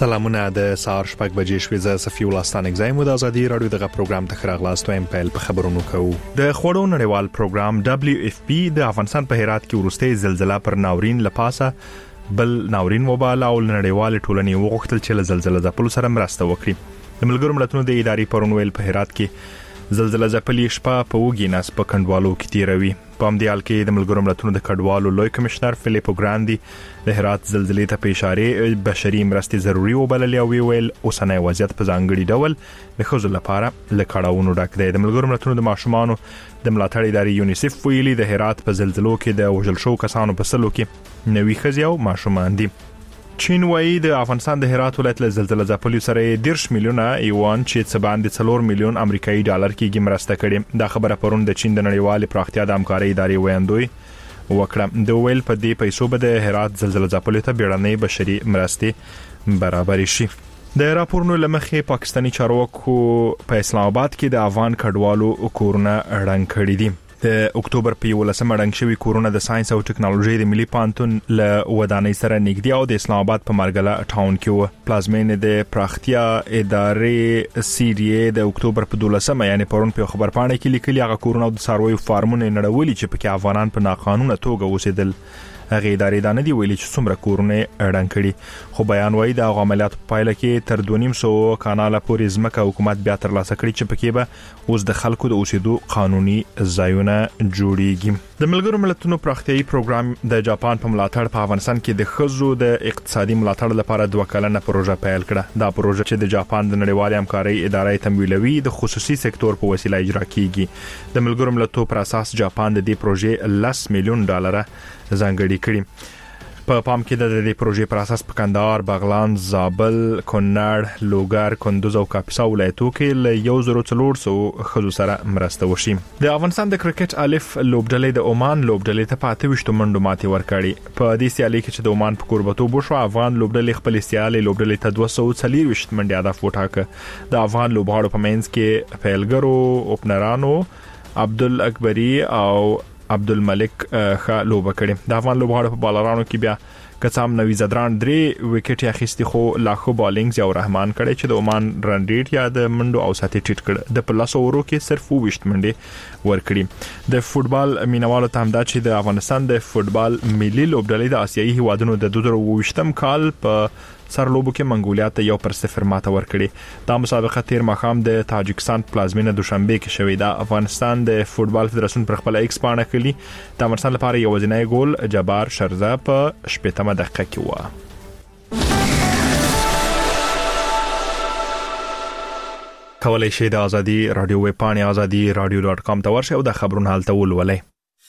سلامونه د سهار شپږ بجې شوې زه صفي الله ستانک زایم د ازادي رادیو دغه پروګرام ته خراغلاست وایم په خبرونو کوو د خوړو نړیوال پروګرام WFP د افغانستان په هرات کې ورسته زلزلہ پر ناورین لپاسه بل ناورین وبال او نړیوال ټولنې وغوښتل چې زلزلہ ځپلو سره مرسته وکړي د ملګرو ملتونو د ادارې پرونویل په هرات کې زلزلہ ځپلي شپه په وګي ناس په کندوالو کې تیروي په همدې حال کې د ملګرو ملتونو د کډوالو لوی کمشنر فلیپو ګراندي د هرات زلزلې ته په اشاره بشري مرستې ضروري وبللې او ویل اوسنۍ وضعیت په ځانګړي ډول د ښځو لپاره لکړاوونو ډک دی د ملګرو ملتونو د ماشومانو د ملاتړ ادارې یونیسف ویلي د هرات په زلزلو کې د وژل شو کسانو په سلو کې 90 ښځې او ماشومان دي چین وايي د افغانستان د هرات ولایت له زلزلہ ځپلو سره 10 میلیونه یوان چې څه باندې 4 میلیون امریکایي ډالر کې مرسته کړې دا خبره پرون د چین د نړیوال پراختیا د همکارۍ ادارې ویاندوی وکړه د ویل په دې پیسو به د هرات زلزلہ ځپلو ته بیړنۍ بشري مرستې برابر شي د راپورونو لمخې پاکستانی چارواکو په اسلام آباد کې د افغان کډوالو کورونه اړنګ کړي دي د اکتوبر په 11مه رنګ شوی کورونه د ساينس او ټکنالوژي د ملي پانتون له ودانۍ سره نږدې او د اسلام آباد په مارګلا ټاون کې و پلازمین د پراختیا ادارې CDA د اکتوبر په 12مه یعنی پرون په خبر پاڼه کې لیکلي هغه کورونه د ساروي فارمونه نړولي چې پکې افغانان په ناقانونه توګه اوسېدل هغه ادارې دا نه دی ویلي چې څومره کورونه اړنګ کړي خو بیان وایي د عملیات په پایله کې تر 2.5 کاناله پورې ځمکه حکومت بیا ترلاسه کړي چې پکې به اوس د خلکو د اوسېدو قانوني ځایونه جوړیږي د ملګرو ملتونو پراختیایي پروګرام د جاپان په ملاتړ په افغانستان کې د ښځو د اقتصادي ملاتړ لپاره 2 کلنه پروژه پیل کړه دا پروژه چې د جاپان د نړیوال همکارۍ ادارې تمویلوي د خصوصي سکتور په وسیله اجرا کیږي د ملګرو ملتونو پر اساس جاپان د دې پروژې 10 میلیون ډالر ځانګړي کړي په پام کې د دې پروژې پر اساس په کندهار، بغلان، زابل، کونړ، لوګر، کندوز او کاپیسا ولایتو کې له 1400 ښځو سره مرسته وشي. د افغانستان د کرکټ الف لوبډلې د عمان لوبډلې ته 28 منډو ماتې ورکړې په دې سیالي کې چې د عمان په کوربتوب وشو افغان لوبډلې خپل سیالي لوبډلې ته 240 منډې هدف وټاکه د افغان لوبغاړو په منځ کې پیلګرو اوپنرانو عبدل اکبری او عبدالملک لوبه کړې د افغان لوبغاړو په بالرانو کې بیا کڅام نوی زدران 3 وکټ اخیستي خو لاخو بالینګ یو رحمان کړي چې د عمان رن ریټ یا د منډو او ساتي ټیټ کړ د پلاس اورو کې صرف 20 منډې ورکړي د فوتبال مینوالو ته هم دا چې د افغانستان د فوتبال ملي لوبډلې د آسیایي هیوادونو د 2022م کال په سرلوبو کې منګولیا ته 1-0 ماته ورکړي دا مسابقه تیر مخام د تاجکستان پلازمینه دوشنبه کې شوې ده افغانستان د فوتبال فدراسیون پر خپل ایکس پاڼه کلی د افغانستان لپاره یو ځینای ګول جبار شرزه په 18مه دقیقه کې و کولای شئ د ازادي رادیو ویب پاڼه azadi.radio.com ته ورشئ او د خبرونو حالت ولولئ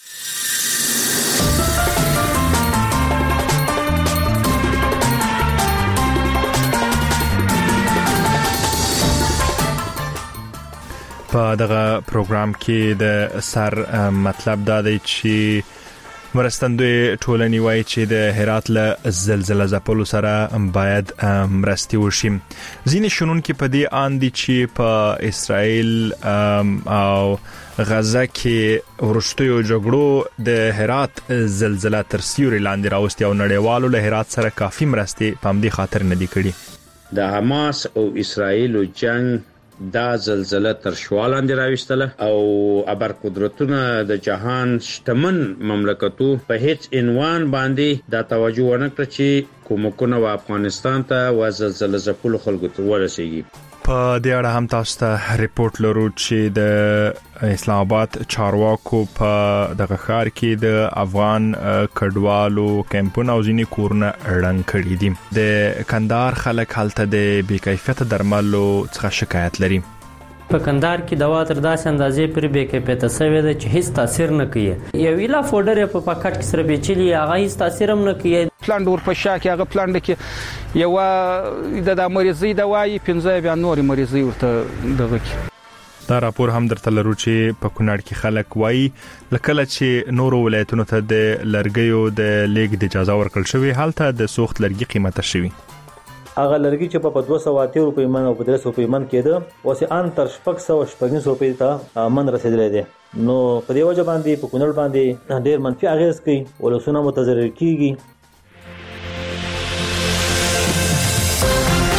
په دغه پروګرام کې د سر مطلب دا دی چې مرستندوی ټولنې وایي چې د هرات له زلزلہ ځپلو سره باید مرستې وشي ځینې شنونکي په دې اند دي چې په اسرائیل او غزه کې ورستیو جګړو د هرات زلزلہ تر سیوري لاندې راوستي او نړیوالو له هرات سره کافي مرستې په همدې خاطر نه دي کړي د حماس او اسرائیل جنگ دا زلزلہ تر شوالاندې راوستله او ابر قدرتونه د جهان شتمن مملکتو په هیڅ عنوان باندې دا توجه ورنکړه چې کومکونه و افغانستان ته و زلزلہ ځپلو خلکو ته ورسیږي په دې اړه هم تاسو ته ریپورت لرو چې د اسلام آباد چارواکو په دغه ښار کې د افغان کډوالو کمپونه او ځینې کورونه اړنګ کړي دي د کندهار خلک هلته د بې کیفیت درملو څخه شکایت لري په کندهار کې دوا تر داسې اندازې پر بې کیفیته شوې ده چې هیڅ تاثیر نه کوي یو ویلا فوډر په پاکټ کې سره بیچلی هغه هیڅ تاثیر هم نه کوي پلاند ورپښا کې هغه پلاند کې یو د مریضي دوايي 15 بیا نور مریضي ورته دغه کې دا راپور هم درته لرو چې په کونړ کې خلک وایي لکه چې نورو ولایتونو ته د لرګیو د لیګ د اجازه ورکړل شوی حالته د سوخت لرګي قیمته شوی هغه لرګي چې په 280 روپۍ من او په 300 روپۍ من کېده اوس ان تر 600 روپۍ ته من رسیدلې ده نو په دې وجه باندې په کونړ باندې ډېر منفي اغیز کوي ولسونه متضرر کیږي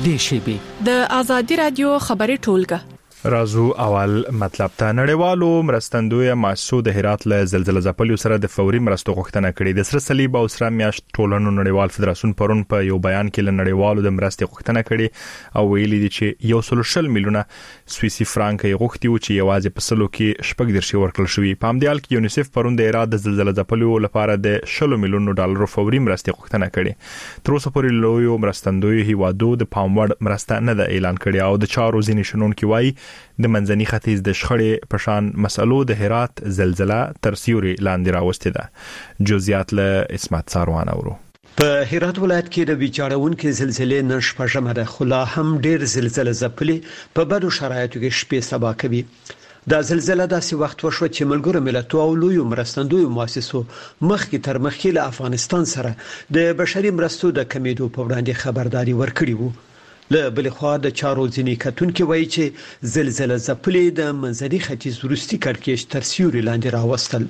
دې شیبې د ازادي رادیو خبري ټولګه رازو اول مطلب ته نړیوالو مرستندوی مؤسسو د هرات له زلزلې ځپلو سره د فوري مرستو غوښتنه کړې د سره صلیب او سره میاشت ټولنو نړیوال فدراسیون پرون په یو بیان کې له نړیوالو د مرستې غوښتنه کړې او ویلي دي چې 140 میلیونه سویسي فرانک یې غوښتي و چې یوازې په سلو کې شپږ درشي ورکړل شوی په همدې حال کې یونیسف پرون د هرات د زلزلې ځپلو لپاره د 10 میلیونو ډالر فوري مرستې غوښتنه کړې تر اوسه پورې لوی مرستندوی هیوادو د پاموړ مرسته نه ده اعلان کړې او د چارو ځینې شنونکو وايي د منځني ختیځ د شخړې په شان مسلو د هرات زلزلہ تر سیوري لاندې راوستې ده جزئیات له اسمت ساروان اورو په هرات ولایت کې د ویجاړونکو زلزلې نن شپږمه ده خو لا هم ډېر زلزلې ځپلې په بدو شرایطو کې شپې سبا کوي دا زلزلہ داسې وخت وشو چې ملګرو ملتونو او لوی مرستندوی مؤسسو مخکې تر مخکې له افغانستان سره د بشري مرستو د کمیدو په وړاندې خبرداري ورکړي وو له بل خوا د چارو ځینې کتونکو وایي چې زلزلہ ځپلې د منځني ختیځ وروستي کړکېچ تر سیوري لاندې راوستل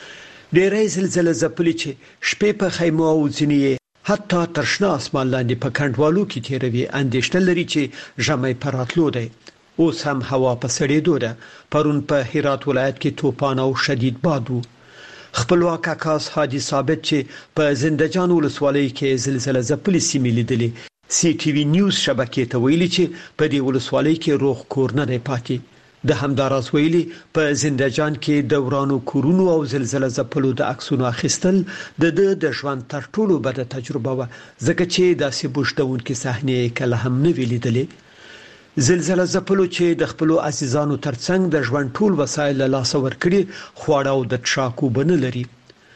ډېرې زلزلہ ځپلې چې شپې په خیمو او ځینې حتی تر شنه اسمان لاندې په کندوالو کې تیروي اندېښنه لري چې ژمي پر راتلو دی اوس هم هوا په سړېدو ده پرون په هرات ولایت کې طوفان او شدید باد و خپلواک عکاس حاجی ثابت چې په زنده‌جان ولسوالۍ کې زلزلہ ځپلې سیمې لیدلې سی ټي وی نیوز شبکې ته ویلي چې په دې ولسوالۍ کې روغ کور نه دی پاتې د همداراز ویلي په زنده‌جان کې د ورانو کورونو او زلزلہ ځپلو د عکسونو اخیستل د ژوند تر ټولو بده تجربه و ځکه چې داسې بوشدونکو صحنې کله هم نه ویلیدلې زلزلہ ځپلو چې د خپل عزیزانو ترڅنګ د ژوند ټول وسایل له لاس ورکړي خواړه او د ټراکو بنه لري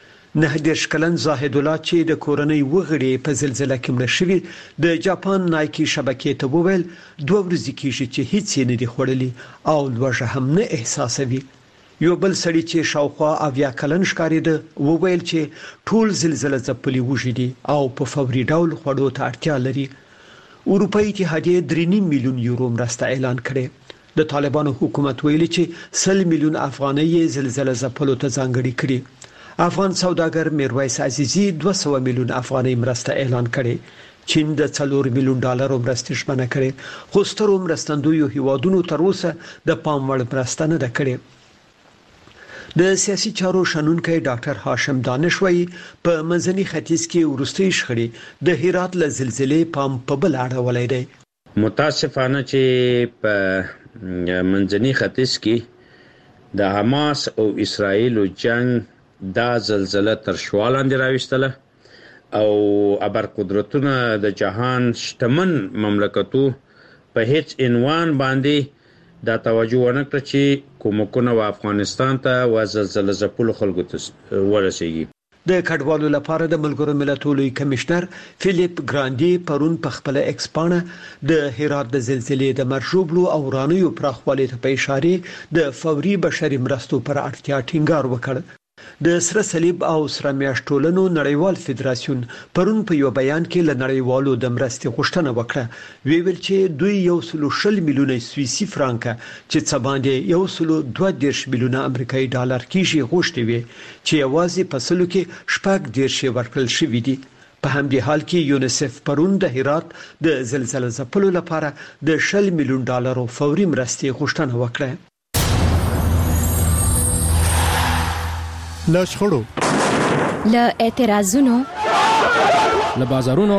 نه د شکلن زاهد الله چې د کورنۍ وغړي په زلزلہ کې مړ شوی د جاپان نایکی شبکې ته وویل 2 ورځې کېږي چې هیڅ نه دی خوړلي او لوږه هم نه احساسوي یو بل سړی چې شاوخوا اویا کلن ښکارېده وویل چې ټول زلزلہ ځپلي وژدي او په فوري ډول خوړو ته اړتیا لري اروپאי اتحادیه 3.5 میلیون یورو مرسته اعلان کړي د طالبانو حکومت ویلي چې 100 میلیون افغانۍ زلزلہ ځپلو ته ځانګړي کړي افغان سوداګر میرویس عزیزی 200 میلیون افغانۍ مرسته اعلان کړي چین د 4 میلیون ډالر مرسته ژمنه کړي خو سترو مرستندوی هیوادونو تر اوسه د پاموړ مرسته نه کړي د سیاسي چارو شنونکي ډاکټر هاشم دانش وایي په منځني ختیځ کې ورستۍ شخړې د هرات له زلزلې پام په بل اړولای دی متاسفانه چې په منځني ختیځ کې د حماس او اسرائیل جنگ دا زلزلہ تر شوالاندې راوستله او ابر قدرتونه د جهان شتمن مملکتو په هیڅ عنوان باندې دا توجه ورنکړه چې کومکونه و افغانستان ته و زلزلہ ځپلو خلکو ته ورسیږي د کډوالو لپاره د ملګرو ملتونو کمشنر فلیپ ګراندي پرون په خپل ایکسپانه د هرات د زلزلې د مرجوبلو او ورانیو پراخوالي ته په اشاره د فوري بشري مرستو پر اړتیا ټینګار وکړ د سره صلیب او سره میاشت ټولنو نړیوال فدراسیون پرون په یو بیان کې له نړیوالو د مرستې غوښتنه وکړه ویل چې دوی 140 میلیونه سویسي فرانک چې څه باندې 122 میلیونه امریکایي ډالر کېږي غوښتي وي چې یوازې په سلو کې شپږ دیرشي ورکړل شوې دي په همدې حال کې یونیسف پرون د هرات د زلزلې ځپلو لپاره د 10 میلیون ډالر فوري مرستې غوښتنه وکړه لشخړو له اعتراضونو له بازارونو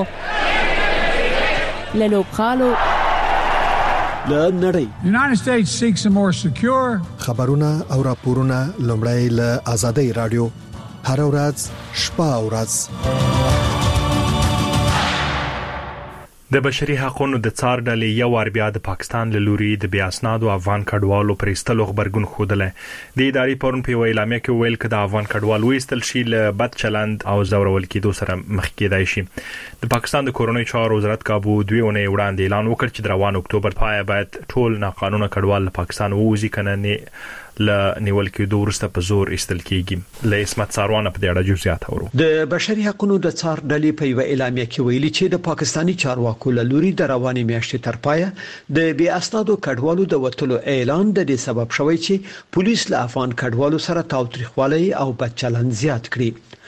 له لوبخالو له نړۍ United States seeks a more secure خبرونه او راپورونه لومړی له آزادۍ رادیو هر ورځ شپه او ورځ د بشري حقوقو د څار ډلې یو ور بیا د پاکستان له لوري د بیا اسناد او افغان کډوالو پرېستلو خبرګون خوده د ادارې پرون په اعلامیه کې ویل کړه د افغان کډوال وېستل شي له بد چلند او زورول کېدو سره مخ کېدای شي د پاکستان د کورونی چارو وزارت کابو دویونه وړاندې اعلان وکړ چې د روان اکتوبر پای باید ټول ناقانونه کډوال له پاکستان ووزي کنه نه ل نیول کې دوه ورسته په زور استل کېږي له اسمت ساروان په دې اړه جزئیات اورو د بشري حقوقو د څار ډلې په یو اعلامیه کې ویلي چې د پاکستانی چارواکو له لوري د رواني میاشتې تر پایه د بیا اسنادو کډوالو د وټلو اعلان د دې سبب شوی چې پولیس له افغان کډوالو سره تاوتریخوالي او بدچلند زیات کړي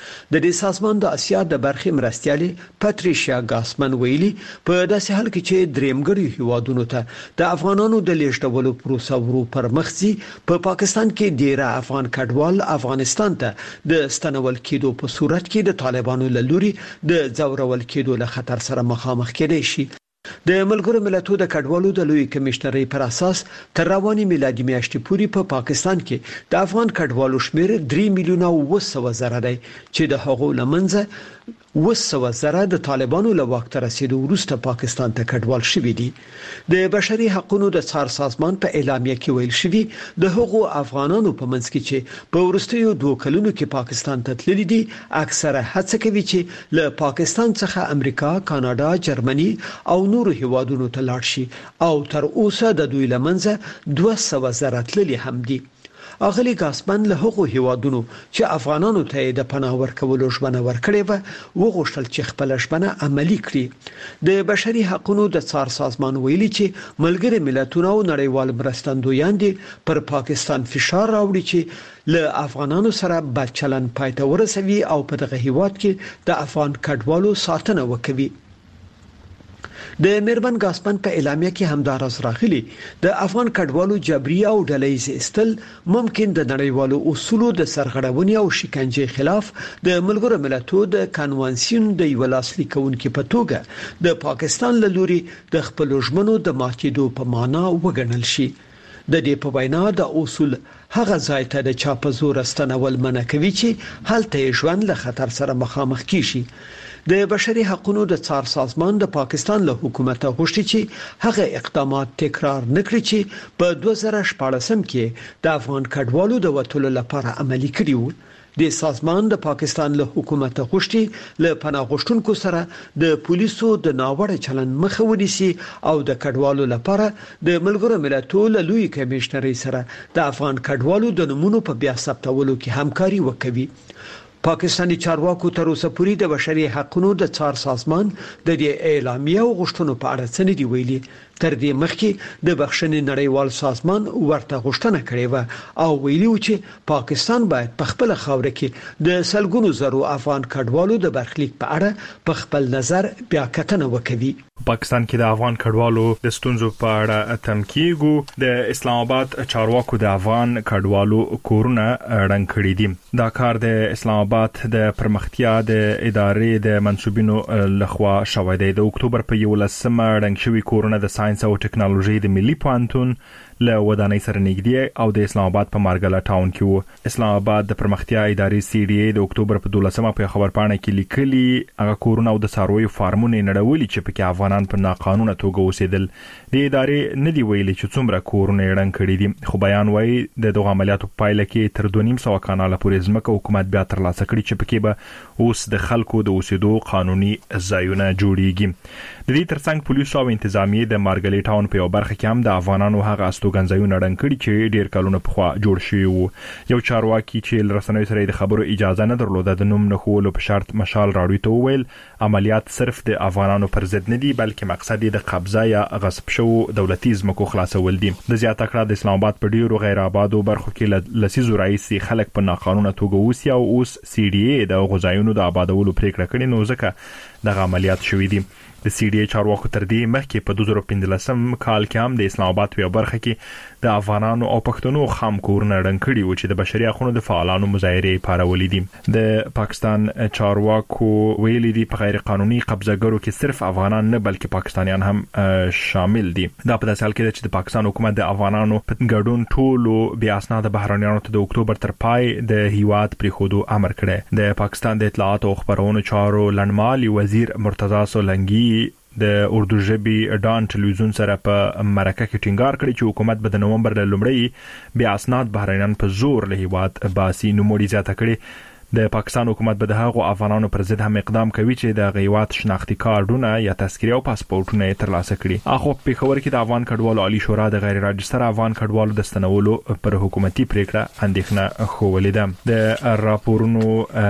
د دې سازمان د اسیا د برخې مرستيالي پاتریشیا ګاسمن ویلي په داسې حال کې چې درېمګړي هیوادونو ته د افغانانو د لیږدولو پروسه ورو پر مخزي په پاکستان کې ډیر افغان کډوال افغانستان ته د ستنول کېدو په صورت کې د طالبانو له لوري د ځورول کېدو له خطر سره مخامخ کېدای شي. د ملګرو ملتونو د کډوالو د لوی کمشنرۍ پر اساس تر رواني میلادي میاشتې پورې په پاکستان کې د افغان کډوالو شمېر 3 میلیونه 900 زره دی چې د هغو لمنځه 900 زره د طالبانو له واک ته رسیدو وروسته پاکستان ته کډوال شوي دي. د بشري حقوقو د څار سازمان په اعلامیه کې ویل شوی د هغو افغانانو په منځ کې چې په ورستیو 2 کلونو کې پاکستان ته تللي دي اکثره هڅه کوي چې له پاکستان څخه امریکا، کاناډا، جرمني او نورو هیوادونو ته لاړ شي او تر اوسه د دوی لمنځه 200 زره تللي هم دي. اغلی ګاسمن له هغو هیوادونو چې افغانانو ته د پناه ورکولو ژمنه ورکړې و وغوښتل چې خپل ژمنه عملي کړي. د بشري حقوقو د څار سازمان ویلي چې ملګري ملتونو او نړیوال مرستندویان دي پر پاکستان فشار راوړي چې له افغانانو سره بد چلند پای ته ورسوي او په دغه هیواد کې د افغان کډوالو ساتنه وکړي. د میرمن ګاسپن په اعلامیه کې همدارس راغلي د افغان کډوالو جبري او ډلهیز استل ممکن د نړیوالو اصولو د سرغړونې او شکنجې خلاف د ملګرو ملتونو د کنوانسیون د یو لاسلیک کوونکې په توګه د پاکستان له لوري د خپل ژمنو د ماتېدو په معنا وګڼل شي. د دې په وینا د اصول هغه ځای ته د چا په زور استنول منع کوي چې هلته ژوند له خطر سره مخامخ کیږي. د بشري حقوقو د څار سازمان د پاکستان له حکومت غوښتي چې هغه اقدامات تکرار نکړي چې په 2014 کې د افغان کډوالو د وټولو لپاره عملي کړي وو. د سازمان د پاکستان له حکومت غوښتي له پناه غوښتونکو سره د پولیسو د ناوړه چلند مخه ونیسي او د کډوالو لپاره د ملګرو ملتونو له لوی کمشنرۍ سره د افغان کډوالو د نمونو په بیا ثبتولو کې همکاري وکوي. پاکستاني چارواکو تر اوسه پورې د بشري حقوقو د څار سازمان د دې اعلامیه او غوښتنو په اړه څه نه دی ویلي. تر دې مخکې د بخښنې نړیوال سازمان ورته غوښتنه کړې و او ویلي و چې پاکستان باید په خپل خاوره کې د سلګونو زرو افغان کډوالو د برخلیک په اړه په خپل نظر بیا کتنه وکړي. پاکستان کې د افغان کډوالو د ستونزو په اړه تمکیګو د اسلام آباد چارواکو د افغان کډوالو کورونه رنګ کړي دي. دا کار د اسلام آباد د پرمختیا د ادارې د منسوبینو لخوا شوی دی. د اکتوبر په 11 رنګ شوی کورونه د ساينس او ټکنالوژي د ملي پوهنتون له ودانۍ سره نږدې او د اسلام آباد په مارګلا ټاون کې وو. اسلام آباد د پرمختیا ادارې سی ډي ای د اکتوبر په 12 په خبرپاڼه کې لیکلي هغه کورونه او د څارویو فارمونه نړولي چې پکې افغانان په ناقانونه توګه اوسېدل. د ادارې نه دی ویلي چې څومره کورونه رنګ کړي دي، خو بیان وایي د دغه عملیاتو په پایله کې تر 2.5 کاناله پورې ځمکه حکومت بیا ترلاسه کړي چې پکې به اوس د خلکو د اوسېدو قانوني ځایونه جوړیږي. د دې ترڅنګ پولیسو او انتظامیه د مارګلی ټاون په یو برخه کې هم د افغانانو هغه استوګنځایونه رنګ کړي چې ډیر کلونه پخوا جوړ شوی وو. یو چارواکي چې رسنیو سره د خبرو اجازه نه درلوده د نوم نه خولو په شرط مشال راډیو ته وویل عملیات صرف د افغانانو پر ضد نه دي بلکې مقصد یې د قبضه یا غصب شوو دولتي ځمکو خلاصول دي. د زیاته کړه د اسلام آباد په ډیرو غیر آبادو برخو کې لسیزو راځي خلک په ناقانونه توګه اوسي او اوس سی ډي ای د غوځایونو د آبادولو پریکړه کړې نو ځکه دغه عملیات شوې دي. د سی ډي ای چارواکو تر دې مخکې په 2015 کال کې هم د اسلام آباد په برخه کې د افغانانو او پښتنو خام کورونه رنګ کړي و چې د بشري حقوقو د فعالانو مظاهره پارولې دي. د پاکستان چارواکو ویلي دي په غیر قانوني قبضهګرو کې صرف افغانان نه بلکې پاکستانیان هم شامل دي. دا په داسې حال کې چې د پاکستان حکومت د افغانانو په ګډون ټولو بیا اسناد بهرانيانو ته د اکتوبر تر پای د هیواد پریښودو امر کړی. د پاکستان د اطلاعات او خبرونو چارو لنډمالي وزیر مرتضی سولنګي د اردو ژبې ډان ټلویزیون سره په مرکه کې ټینګار کړی چې حکومت به د نومبر لومړی بیا اسناد بهرانيان په زور له هیواد باسي. نو موري زیاته کړی د پاکستان حکومت به د هغو افغانانو پر ضد هم اقدام کوي چې د غیوات شناختی کارتونه یا تذکره او پاسپورتونه ترلاسه کړي. اخو په خبر کې د افغان کډوالو عالی شورا د غیر راجستر افغان کډوالو د ستنولو پر حکومتي پریکړه اندېښنه خوولې ده. د راپورونو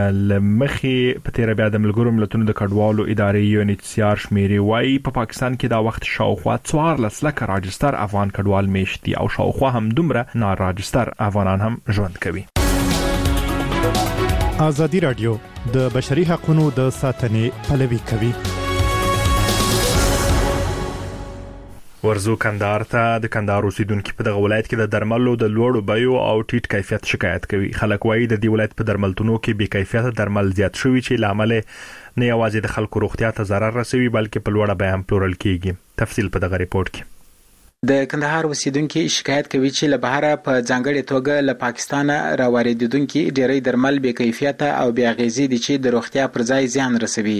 لمخې په تیر بیا د ملګرو ملتونو د کډوالو ادارې یو انتشار شمیرې وايي په پاکستان کې دا وخت شاوخوا 14 لک راجستر افغان کډوال میشتي او شاوخوا هم دومره ناراجستر افغانان هم ژوند کوي. آزادی رادیو د بشري حقوقو د ساتنې پلوي کوي. ورزو کندهار ته د کندهار اوسیدونکو په دغه ولایت کې د درملو د لوړو بیو او ټیټ کیفیت شکایت کوي. خلک وایي د دې ولایت په درملتونو کې بې کیفیت درمل زیات شوي چې لامل نه یوازې د خلکو روغتیا ته ضرر رسوي بلکې په لوړه بیه هم پلورل کیږي. تفصیل په دغه ریپورت کې. د کندهار اوسیدونکو شکایت کوي چې له بهره په ځانګړي توګه له پاکستان راوړیدونکو ډېری درمل بې کیفیت او بې اغیزې دي چې د روغتیا پر ځای زیان رسوي.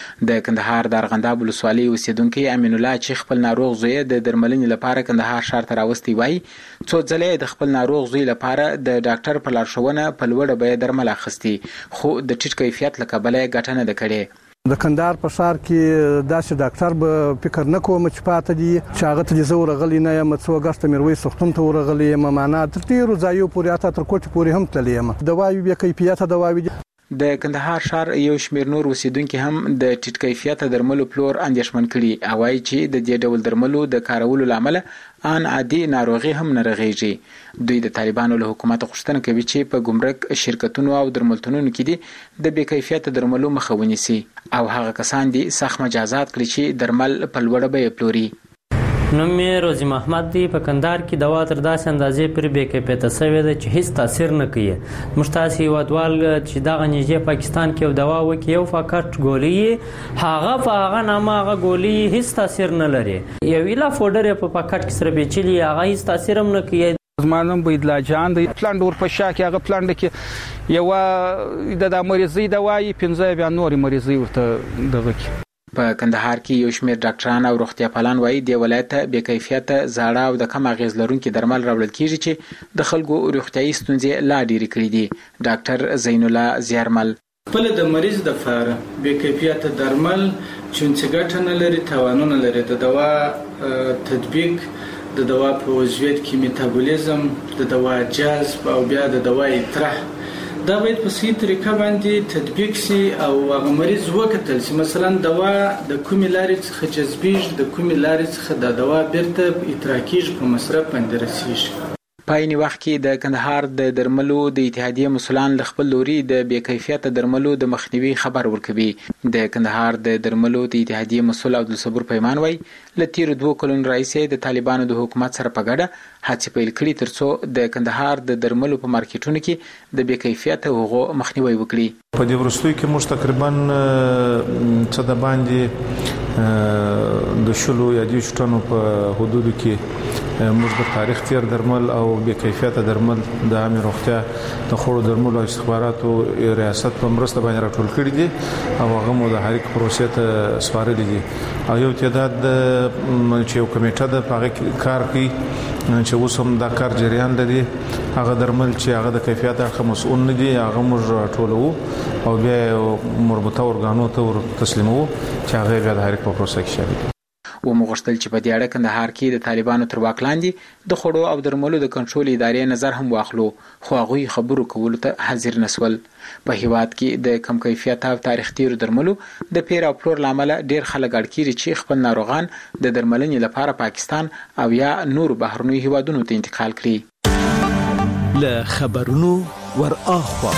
د کندهار د ارغنداب ولسوالۍ اوسیدونکو امین الله چې خپل ناروغ زوی د درملنې لپاره کندهار ښار ته راوستي وای څو ځله د خپل ناروغ زوی لپاره د ډاکټر په لارښوونه په لوړه بیه درمل اخیستي خو د ټیټ کیفیت له کبله ګټه نه ده کړې. د کندهار په ښار کې داسې ډاکټر به فکر نه کوم چې پاته دي چې هغه ته زه ورغلی نه یم څو اگست میرویس سختون ته ورغلی یم معنا تر ډیرو ځایو پورې اته تر کوټ پورې هم تللی یم. دواوی بې کیفیت دواوی د کندهار ښار یو شمېر نور اوسیدونکو هم د ټیټ کیفیت درملو پلور اندېښمن کړي او وايي چې د دې ډول درملو د کارولو لامل ان عادي ناروغي هم نه رغېږي. دوی د طالبانو له حکومت غوښتنه کوي چې په ګمرک شرکتونو او درملتونونو کې دي د بې کیفیت درملو مخه ونیسي او هغه کسان دي سخت مجازات کړي چې درمل په لوړه بیه پلوري. نوم یې روزي محمد دی. په کندهار کې دوا تر داسې اندازې پر بې کیفیته شوې ده چې هیڅ تاثیر نه کوي. موږ تاسو هیوادوال چې دغه نږدې پاکستان کې دوا وکي یو فقط ګولۍ هغه په هغه نامه هغه ګولۍ هیڅ تاثیر نه لري. یو ویلا فوډر په پاکټ کې سره بیچلی هغه هیڅ تاثیر هم نه کوي. زمانم بيدلا جان د پلاند ور په شاکه هغه پلاند کې یو د مریضي دوايي 15 بیا نور مریضي ورته دغه کې. په کندهار کې یو شمېر ډاکټران او روغتیا پالان وایي د ولایت بې کیفیت زاړه او د کم اغیز لرونکو درمل راوړل کیږي چې د خلکو روغتیايي ستونزې لا ډېرې کړې دي. ډاکټر زین الله زیارمل خپل د مریض د فاره بې کیفیت درمل چې ګټه نه لري تاوانونه لري. د دوا تطبیق د دوا په وضعیت کې میتابولیزم د دوا جذب او بیا د دوا اطراح دا باید په صحیح طریقه باندې تطبیق شي او هغه مریض وکتل شي. مثلا دوا د کومې لارې څخه جذبیږي د کومې لارې څخه د دوا بیرته اطراح کیږي په مصرف باندې رسیږي. په عین وخت کې د کندهار د درملو د اتحادیې مسولان له خپل لوري د بې کیفیت درملو د مخنیوي خبر ورکوي. د کندهار د درملو د اتحادیې مسول عبدالصبور پیمان وایي له تیر 2 کلونو راهیسې د طالبانو د حکومت سره په ګډه هڅې پیل کړي ترڅو د کندهار د درملو په مارکیټونو کې د بې کیفیت هغو مخنیوي وکړي. په دې وروستیو کې موږ تقریبا څه د باندې د شلو یا د شټونو په حدودو کې موږ د تاریخ تیر درمل او بې کیفیت درمل د عامه روغتیا د خورو درمل او استخباراتو ریاست په مرسته باندې راټول کړي دي او هغه مو د حرکت پروسې ته سپارلي دي او یو تعداد چې یو کمیټه د هغه کار کوي چې اوس هم دا کار جریان لري. هغه درمل چې هغه د کیفیت اړخ مسؤل نه دي هغه موږ ټولو او بیا مربوطه ارګانو ته تسلیمو چې هغه بیا د حرکت پروسې کې شامل دي. و مغشتل چې په دې اړه کندهار کې د طالبانو تر واک لاندې د خړو او درملو د کنټرول ادارې نظر هم واخلو خو هغه خبرو کولو ته حاضر نسول. په هیواد کې د کم کیفیت او تاریخ تیر درملو د پیر او پلور لامل ډیر خلک اړکیږي چې خپل ناروغان د درملنې لپاره پاکستان او یا نور بهرنی هیوادونو ته انتقال کړي. له خبرونو ور اخوا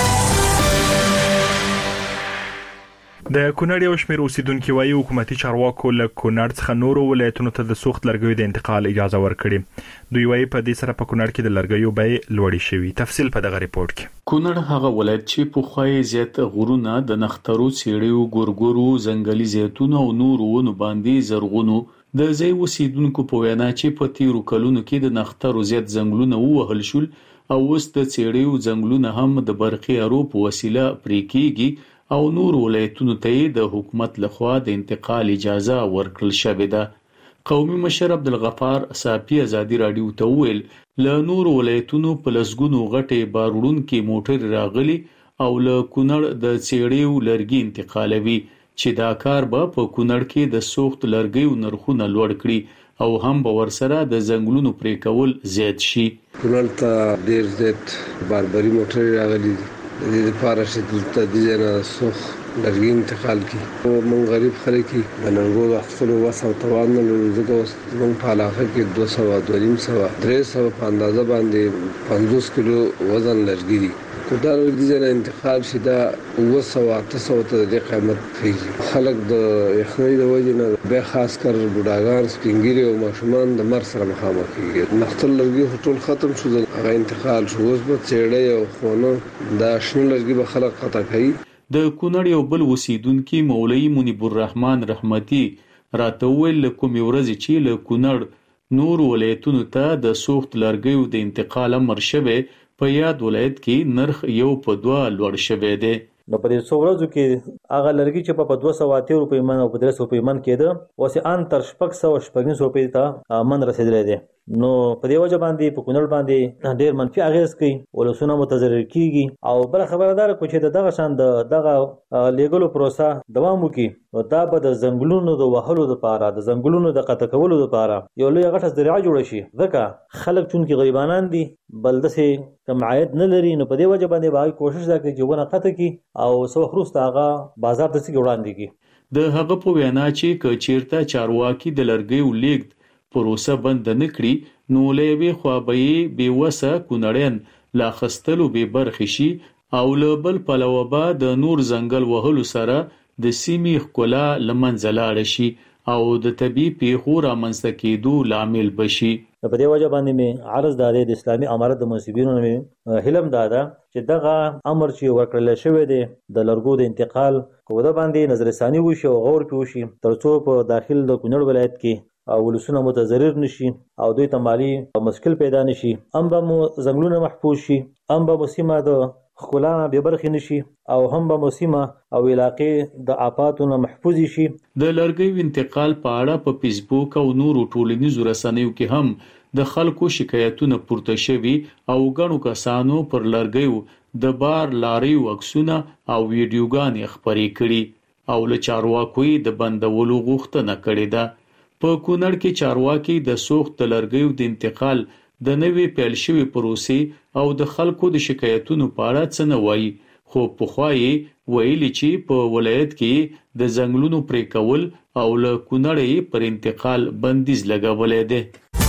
د کونړ یو شمېر اوسیدونکو وايي حکومتي چارواکو له کونړ څخه نورو ولایتونو ته د سوخت لرګیو د انتقال اجازه ورکړي. دوی وايي په دې سره په کونړ کې د لرګیو بیې لوړې شوې. تفصیل په دغه ریپورت کې. کونړ هغه ولایت چې په خوای زیات غرونه د نخترو سیړیو ګورګورو ځنګلي زیتونو او نورو ونو باندې زرغونو د ځای اوسیدونکو په وینا چې په تیرو کلونو کې د نخترو زیات ځنګلونه ووهل شول او اوس د سیړیو ځنګلونه هم د برقي ارو په وسیله پرې کېږي او نور ولایتونو ته د حکومت لخوا د انتقال اجازه ورکړل شوې ده. قومي مشر عبدالغفار صافي ازادي رادیو ته ویل له نور ولایتونو په لسګونو غټې باروړونکو موټر راغلي او له کونړ د سیړیو لرګي انتقالوي چې دا کار به په کونړ کې د سوخت لرګیو نرخونه لوړ کړي او هم به ورسره د ځنګلونو پرې کول زیات شي. کونړ ته ډیر زیات باربري موټر راغلي د دې لپاره چې د دې نه سوخ لرګي انتقال کی او من غریب خلک د ننګو اخلو وسو توان نه زګو موږ په علاقه کې 200 300 په اندازه باندې 50 کیلو وزن لرګي دي. دا لرګي نه انتقال شي دا 200 ته د قیمت کیږي. خلک د یخنۍ د وجې نه به خاص کر بوډاګان سپینګیری او ماشومان د مر سره مخامخ کیږي. نختل لرګي ټول ختم شو، هغه انتقال شو. اوس به چېړې او خونه دا شنو لرګي به خلک قطع کوي. د کونړ یو بل اوسیدونکي مولوي منیب الرحمن رحمتي راته ویل کومې ورځې چې له کونړ نور ولایتونو ته د سوخت لرګیو د انتقال امر شوی، په یاد ولایت کې نرخ یو په 2 لوړ شوی دی. نو په دې څو ورځو کې هغه لرګي چې په 280 روپۍ من او په 300 روپۍ من کېده اوس ان تر 650 روپۍ ته من رسیدلی دی. نو په دې وجه باندې په کونړ باندې ډېر منفي اغیز کوي، ولسونه متضرر کیږي. او بل خبردار کو چې دغه شان دغه لیګلو پروسه دوام وکړي نو دا به د ځنګلونو د وهلو لپاره، د ځنګلونو د قطع کولو لپاره یو لوی غټه ذریعہ جوړ شي. ځکه خلک چونکې غریبانان دي، بل دسې کم عاید نه لري، نو په دې وجه باندې باید کوشش وکړي چې ونه قطع کړي او څو وروسته هغه بازار ته وړاندې کړي. د هغه په وینا چې که چیرته چارواکي د لرګیو لیږد پروسه بند نه کړي نو له یوې خوا به یې بېوسه کونړیان لا خستلو بې برخې شي او له بل پلوه به د نور ځنګل وهلو سره د سیمې ښکلا له منځه لاړه شي او د طبیعي پیښو رامنځته کېدو لامل بشي. په دې وجه باندې مې عرض دادی د اسلامي امارت د منصبینو نه هلم دادا چې دغه امر چې ورکړل شوی دی د لرګو د انتقال کوده باندې نظر ثاني وشي او غور پیوشي ترڅو په داخل د کونړ ولایت کې او ولسونه متضرر نشي او دوی ته مالی مشکل پیدا نشي. هم به مو ځنګلونه محفوظ شي، هم به سیمه د ښکلا نه بې برخې نشي او هم به سیمه او علاقې د آفاتو نه محفوظ شي. د لرګیو انتقال په اړه په فیسبوک او نورو ټولنیزو رسنیو کې هم د خلکو شکایتونه پورته شوي او ګڼو کسانو پر لرګیو د بار لاریو عکسونه او ویډیوګانې خپرې کړي او له چارواکو د بندولو غوښتنه کړې ده. په کونړ کې چارواکي د سوخت د لرګیو د انتقال د نوې پیل شوی پروسې او د خلکو د شکایتونو په اړه څه نه وایي، خو پخوا یې ویلي چې په ولایت کې د ځنګلونو پرې کول او له کونړ پر انتقال بندیز لګولی دی.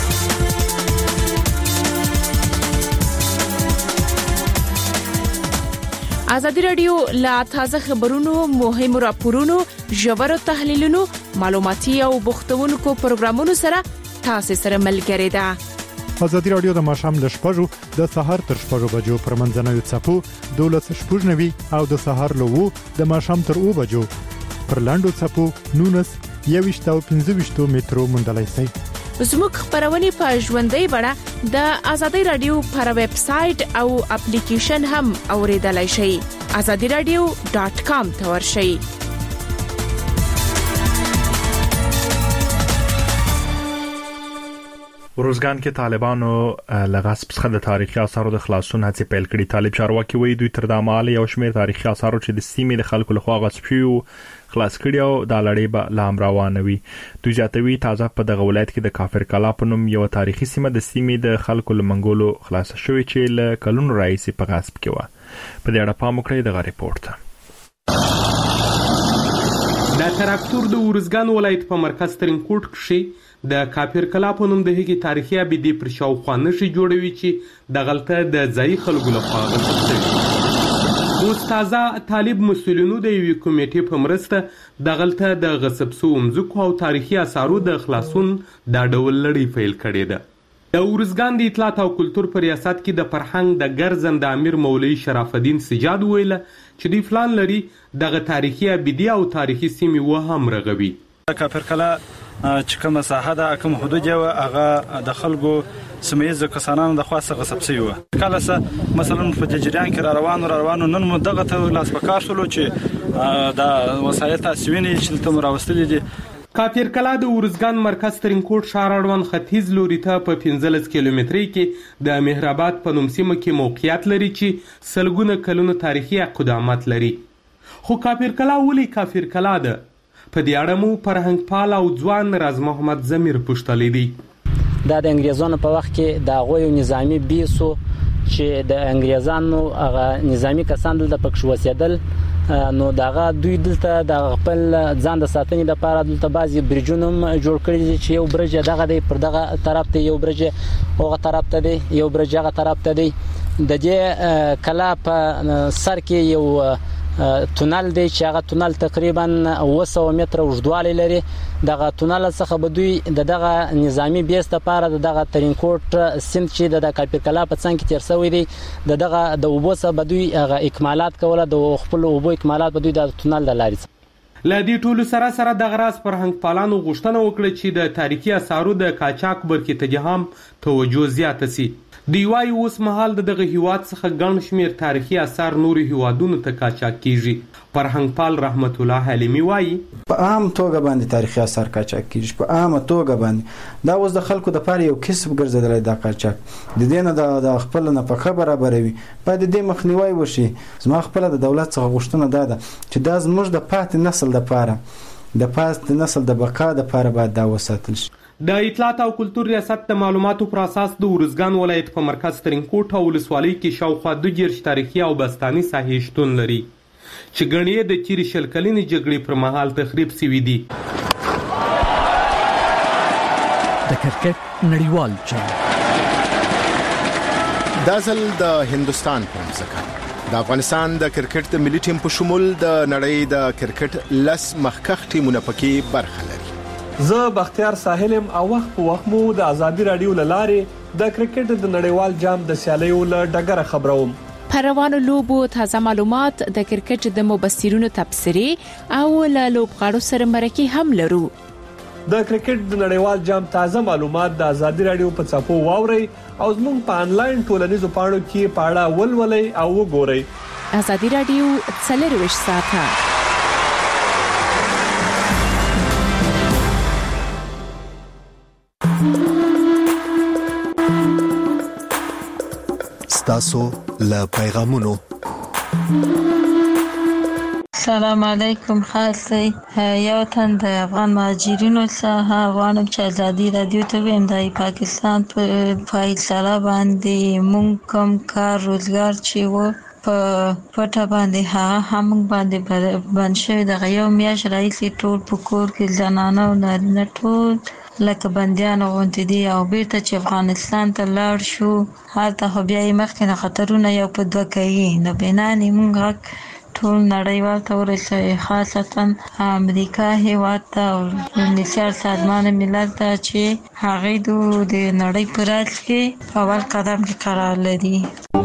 ازادي رادیو لا تازه خبرونو، مهمو راپورونو، ژورو تحلیلونو، معلوماتي او بوختونکو پروګرامونو سره تاسو سره ملګری ده. ازادي رادیو د ماښام ل 6:00 د سحر تر 6:00 بجو پر منځنوي څپو 12:90 او د سحر له 2 د ماښام تر 2 بجو پر لاندو څپو 19 او 15 مترو مندلای شي. زموږ خبرونه په ژوندۍ بڼه د ازادي رادیو پر ویب سټ او اپلیکیشن هم اوریدلای شئ. azadiradio.com ته ورشئ. روزګان کې طالبانو لغصب څخه د تاریخي آثارو د خلاصون هڅې پیل کړې. طالب چارواکي وایي دوی تر دماله یو شمېر تاریخي آثارو چې د سیمې د خلکو لخوا غصب شوي خلاص کړي او د لړۍ به لام روانوي. دوی زیاتوي تازه په دغه ولایت کې د کافر کلا په نوم یو تاریخي سیمه د سیمې د خلکو لمنګولو خلاص شوې چې له کلونو راځي په غصب کې و. په دې اړه پام وکړئ دغه ریپورت ته. د تراکتور د ورزګان ولایت په مرکز ترینکوټ کې د کافر کلا په نوم د هغې تاریخي ابدي پر شاوخوا نښې جوړوي چې دغلته د ځایي خلکو لخوا غصب شوي. اوس تازه طالب مسؤلینو د یوې کمیټې په مرسته دغلته د غصب شوو مځکو او تاریخي اثارو د خلاصون دا ډول لړۍ پیل کړې ده. د ورزګان د اطلاعات او کلتور په ریاست کې د فرهنګ د ګرځنده امیر مولوي شرف الدین سجاد ویله چې دوی پلان لري دغه تاریخي ابدي او تاریخي سیمې وهم رغوي. کافر کلا چې کومه ساحه ده، کوم حدود یو هغه د خلکو سیمایي کسانانو د خاصه غصب شوی و. کله څه مثلا په جریان کې روانو نن مو دغه ته لاس پکار شولو چې د وسایل تاسویني چې تم راوستل دي. کافر کلا د ورزګان مرکز ترینکوټ ښار اړوند ختیځ لوري ته په 15 کیلومترۍ کې د مهرآباد په نوم سیمه کې موقعیت لري چې سلګونه کلونو تاریخي قدامت لري. خو کافر کلا ولې کافر کلا ده؟ په دې اړه مو فرهنګ پال او ځوان راز محمد زمیر پوښتلی دی. دا د انګریزانو په وخت کې د هغوی نظامي بیسو چې د انګریزانو هغه نظامي کسان دلته پکښ اوسېدل، نو دغه دوی دلته د خپل ځان د ساتنې لپاره دلته بعضې برجونه هم جوړ کړي دي چې یو برج دغه دی پر دغه طرف ته، یو برج هغه طرف ته دی، یو برج هغه طرف ته دی د دې کلا په سر کې یو تونل دی چې هغه تونل تقریبا 200 متره اوږدوالی لري. دغه تونل څخه به دوی دغه نظامی بیس لپاره دغه ترینکوټ سیند چې د کاپیر کلا په څنګ کې تیر شوی دی دغه د اوبو څخه به دوی هغه اکمالات کوله، د خپل اوبو اکمالات به دوی د تونل د لارې لدی ټولو سره د غراس فرهنګ پالانو غوښتنه وکړه چې د تاریخي اثارو د قاچاق برخې ته هم توجه زیاته سي. دی وايي اوس مهال دغه هیواد څخه ګڼ شمیر تاریخي اثار نورو هیوادونو ته قاچاق کیږي. فرهنګ پال رحمت الله حلیمی وايي په عام توګه باندې تاریخي اثار قاچاق کیږي، په عام توګه باندې دا اوس د خلکو د پاره یو کسب ګرځیدلی د قاچاق د دینه د خپل نفقه برابروي. په دې مخنیوي وشي. زما خپل د دولت څخه غوښتنه ده چې دا زموږ د پاتې نسل لپاره د پاتې نسل د بقا لپاره باید دا وساتل شي. د اطلاعات او کلتور ریاست د معلوماتو پر اساس د ارزګان ولایت په مرکز ترینکوټ او ولسوالۍ کې شاوخوا 2 تاریخي او بستاني ساحې شتون لري چې ګڼې د تیرې شل کلنې جګړې پر مهال تخریب شوي دي. د کرکټ نړیوال جام دا ځل د هندستان په ځکه د افغانستان د کرکټ د ملي ټیم په شمول د نړۍ د کرکټ لس مخکښ ټیمونه پکې برخه لري. زه بختیار ساحلم او وخت په وخت مو د ازادي رادیو لارې د کرکټ د نړیوال جام د سیالیو له ډګره خبروم. پر روانو لوبو تازه معلومات، د کرکټ د مبصرینو تبصرې او له لوبغاړو سره مرکه هم لرو. د کرکټ د نړیوال جام تازه معلومات د ازادي رادیو په څاپو واوري او زموږ په انلاین ټولنیزو پاڼو کې پاړه ولولئ او وګورئ. ازادي رادیو 24 ساعته. ستاسو له پیغامونو. سلام علیکم. خاصی یو تن د افغان مهاجرینو څخه غواړم چې ازادي رادیو ته ویم د پاکستان په فیصله باندې مونږ کوم کار روزګار چې و په پټه باندې هغه هم باندې بند شوی. د یو میاشت راهیسې ټول په کور کې زنانه او نارینه ټول لکه بندیان غونډې دي او بیرته چې افغانستان ته لاړ شو هلته خو بیا یې مخکې نه خطرونه یو په دوه کوي. نو بنانې مونږ غږ ټول نړیوال ته ورسوي، خاصتا امریکا هیواد ته او یونیسیف سازمان ملل ته چې هغې د نړۍ په راز کې اول قدم کې قرار لري.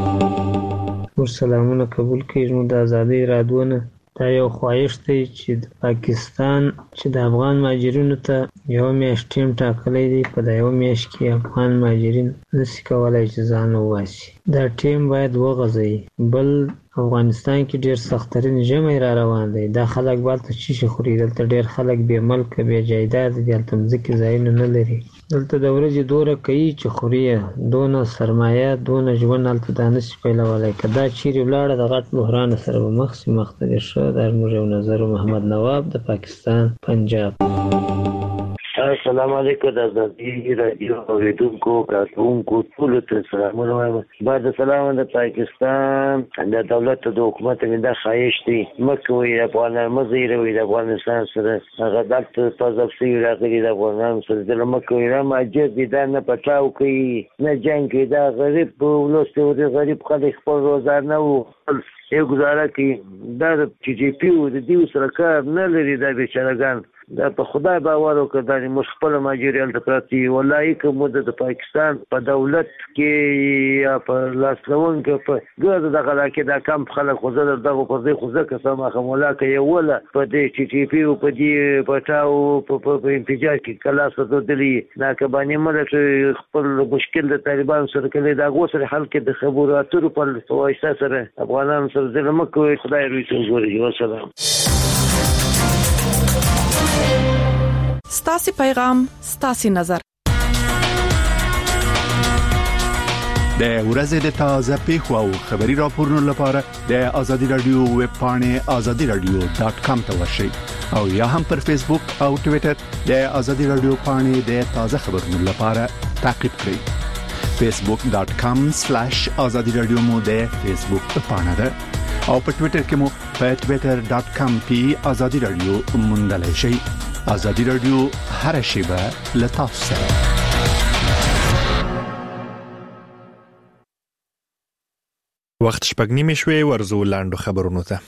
سلامونه قبول کړئ. د ازادي رادیو نه دا یو خواهش دی چې د پاکستان چې د افغان مهاجرینو ته یو میاشت ټیم ټاکلی دی، په دا یو میاشت کې افغان مهاجرین نشي کولای چې ځان وباسي. دا ټیم باید وغځوي. بل افغانستان کې ډیر سخترین ژمی را روان دی. دا خلک بالته چی خوري. دلته ډیر خلک بې ملک بې جایداد دي، هلته مځکې ځایونه نه لري. دلته د ورځې دوره کوي چې خوري، دونه سرمایه دونه ژوند هلته دا نشي پیلولی. که دا چیرې ولاړه د غټ بحران سره به مخ شي. مخ ته دې ښه. دا زموږ یو نظر محمد نواب د پاکستان پنجاب. السلام علیکم. د ازادي رادیو اوریدونکو کارکونکو ټولو ته سلامونه وایم. بعد سلام د پاکستان د دولت د حکومت نه د خواهش دی مکوې افغانان مزیروي د افغانستان سره هغه دلته تاسو په راغلي د افغانان سره د مکوې را ماجر دي دا نه پټاو کوي نه جنگ کوي. دا غریب ولوسته او غریب خلک خپل روزانه او یو گزاره کوي. دا د چې جی پی او د دیو سره کار نه لري. دا بیچارهګان دا په خدای باور وکړه دا موږ خپل ماجریال ته پراتی ولای کوم د پاکستان په دولت کې یا په لاسلون کې په ګرد دغه کې دا کم خلک خو زه دغه په دې خو زه قسم خمولا کې ولا په دې چې ټي پی او په دې پټاو په انفجار کې کلا څه دلی دا کبانی مله خپل مشکل د طالبان سره کې دا غوسه حل کې د خبرو اترو په واسطه سره افغانان سره ظلم کوي. خدای روي ته ګوري. والسلام. ستاسي پیغام ستاسي نظر. د ورځې د تازه پیښو او خبري راپورونو لپاره د ازادي رادیو ویب پاڼې azadiradio.com ته ورشئ او یا هم پر فیسبوک او ټوئیټر د ازادي رادیو پاڼې د تازه خبرونو لپاره تعقیب کړئ. facebook.com/azadiradio مو د فیسبوک پاڼه ده او په ټوئیټر کې مو په twitter.com/azadiradio موندلای شئ. ازادي رادیو هر شیبه لتاسو سره. وخت شپږ نیمې شوې ورزو لاندو خبرونو ته.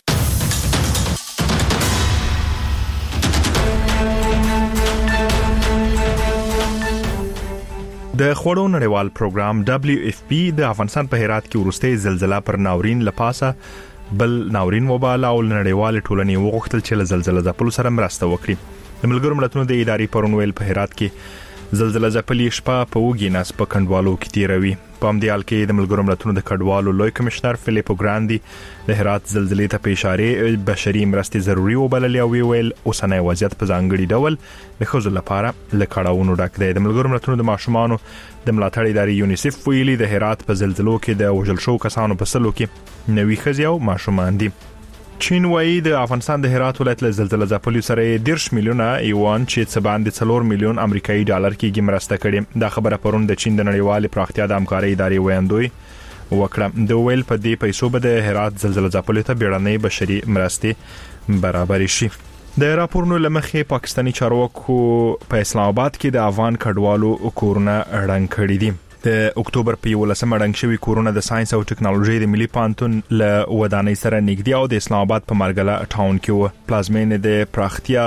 د خوړو نړیوال پروګرام WFP د افغانستان په هرات کې ورسته زلزلہ پر ناورین لپاسه بل ناورین وبال او نړیوال ټولنې وغوښتل چې له زلزلې ځپلو سره مرسته وکړي. د ملګرو ملتونو د ادارې پرونویل په هرات کې زلزلې ځپلې شپه په وګي ناس په کندوالو کې تیروي. په همدې حال کې د ملګرو ملتونو د کډوالو لوی کمشنر فلیپو ګراندي د هرات زلزلې ته په اشاره بشري مرستې ضروري وبللې او ویل اوسنۍ وضعیت په ځانګړي ډول د ښځو لپاره له کړهونو ډک دی. د ملګرو ملتونو د ماشومانو د ملاتړ ادارې یونیسف ویلي د هرات په زلزلو کې د وژل شو کسانو په سلو کې 90 ښځې او ماشومان دي. چین وايي د افغانستان د هرات ولایت له زلزلې ځپلو سره 10 میلیونه یوان چې څه باندې 4 میلیون امریکایي ډالر کې مرسته کړي. دا خبره پرون د چین د نړیوال پراختیا د همکارۍ ادارې ویاندوی وکړه. د ویل په دې پیسو به د هرات زلزلې ځپلو ته بیړنۍ بشري مرستې برابر شي. د راپورونو لمخې پاکستانی چارواکو په اسلام آباد کې د افغان کډوالو کورونه اړنګ کړي دي. د اکتوبر په 11 اړنګ شوی کورونه د ساينس او ټکنالوژي د ملي پانتون له ودانۍ سره نږدې او د اسلام آباد په مرګله ټاون کې و. پلازمینه د پراختیا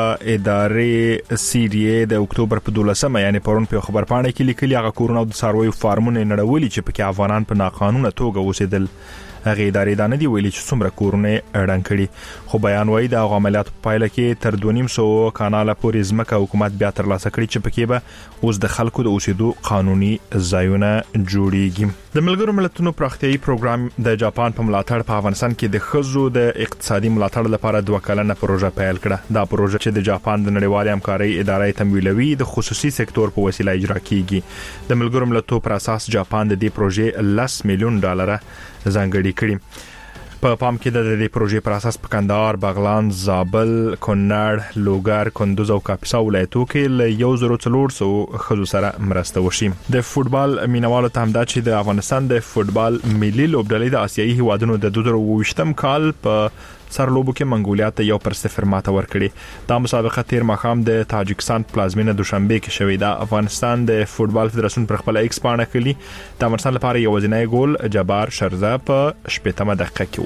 ادارې CDA د اکتوبر په 12 یعنی پرون په خبر پاڼه کې لیکلي هغه کورونه د ساروي فارمونه نړولي چې پکې افغانان په ناقانونه توګه اوسېدل. هغه ادارې دا نه دی ویلي چې څومره کورونه اړنګ کړي، خو بیان وایي د عملیات په پایله کې تر 2.5 کاناله پورې ځمکه حکومت بیا تر لاسه کړي چې پکې به اوس د خلکو د اوسېدو قانوني ځایونه جوړیږي. د ملګرو ملتونو پراختیايي پروګرام د جاپان په ملاتړ په افغانستان کې د ښځو د اقتصادي ملاتړ لپاره 2 کلنه پروژه پیل کړه. دا پروژه چې د جاپان د نړیوال همکارۍ ادارې تمویلوي د خصوصي سکتور په وسیله اجرا کیږي. د ملګرو ملتونو پر اساس جاپان د دې پروژې 10 میلیون ډالر ځانګړي کړي. په پام کې د دې پروژې پر اساس په کندهار، بغلان، زابل، کونړ، لوګر، کندوز او کاپیسا ولایتونو کې له 1400 خزو سره مرسته وشي. د فوتبال مینوالو ته هم دا چې د افغانستان د فوتبال ملي لوبډلې د آسیایي هیوادونو د 2022م کال په سرلوبو کې منګولیا ته 1-0 ماته ورکړي. دا مسابقه تیر ماښام د تاجکستان پلازمینه دوشنبه کې شوې ده. افغانستان د فوتبال فدراسیون پر خپل ایکس پاڼه کلی د افغانستان لپاره یو ځینای ګول جبار شرزه په 18مه دقیقه کې و.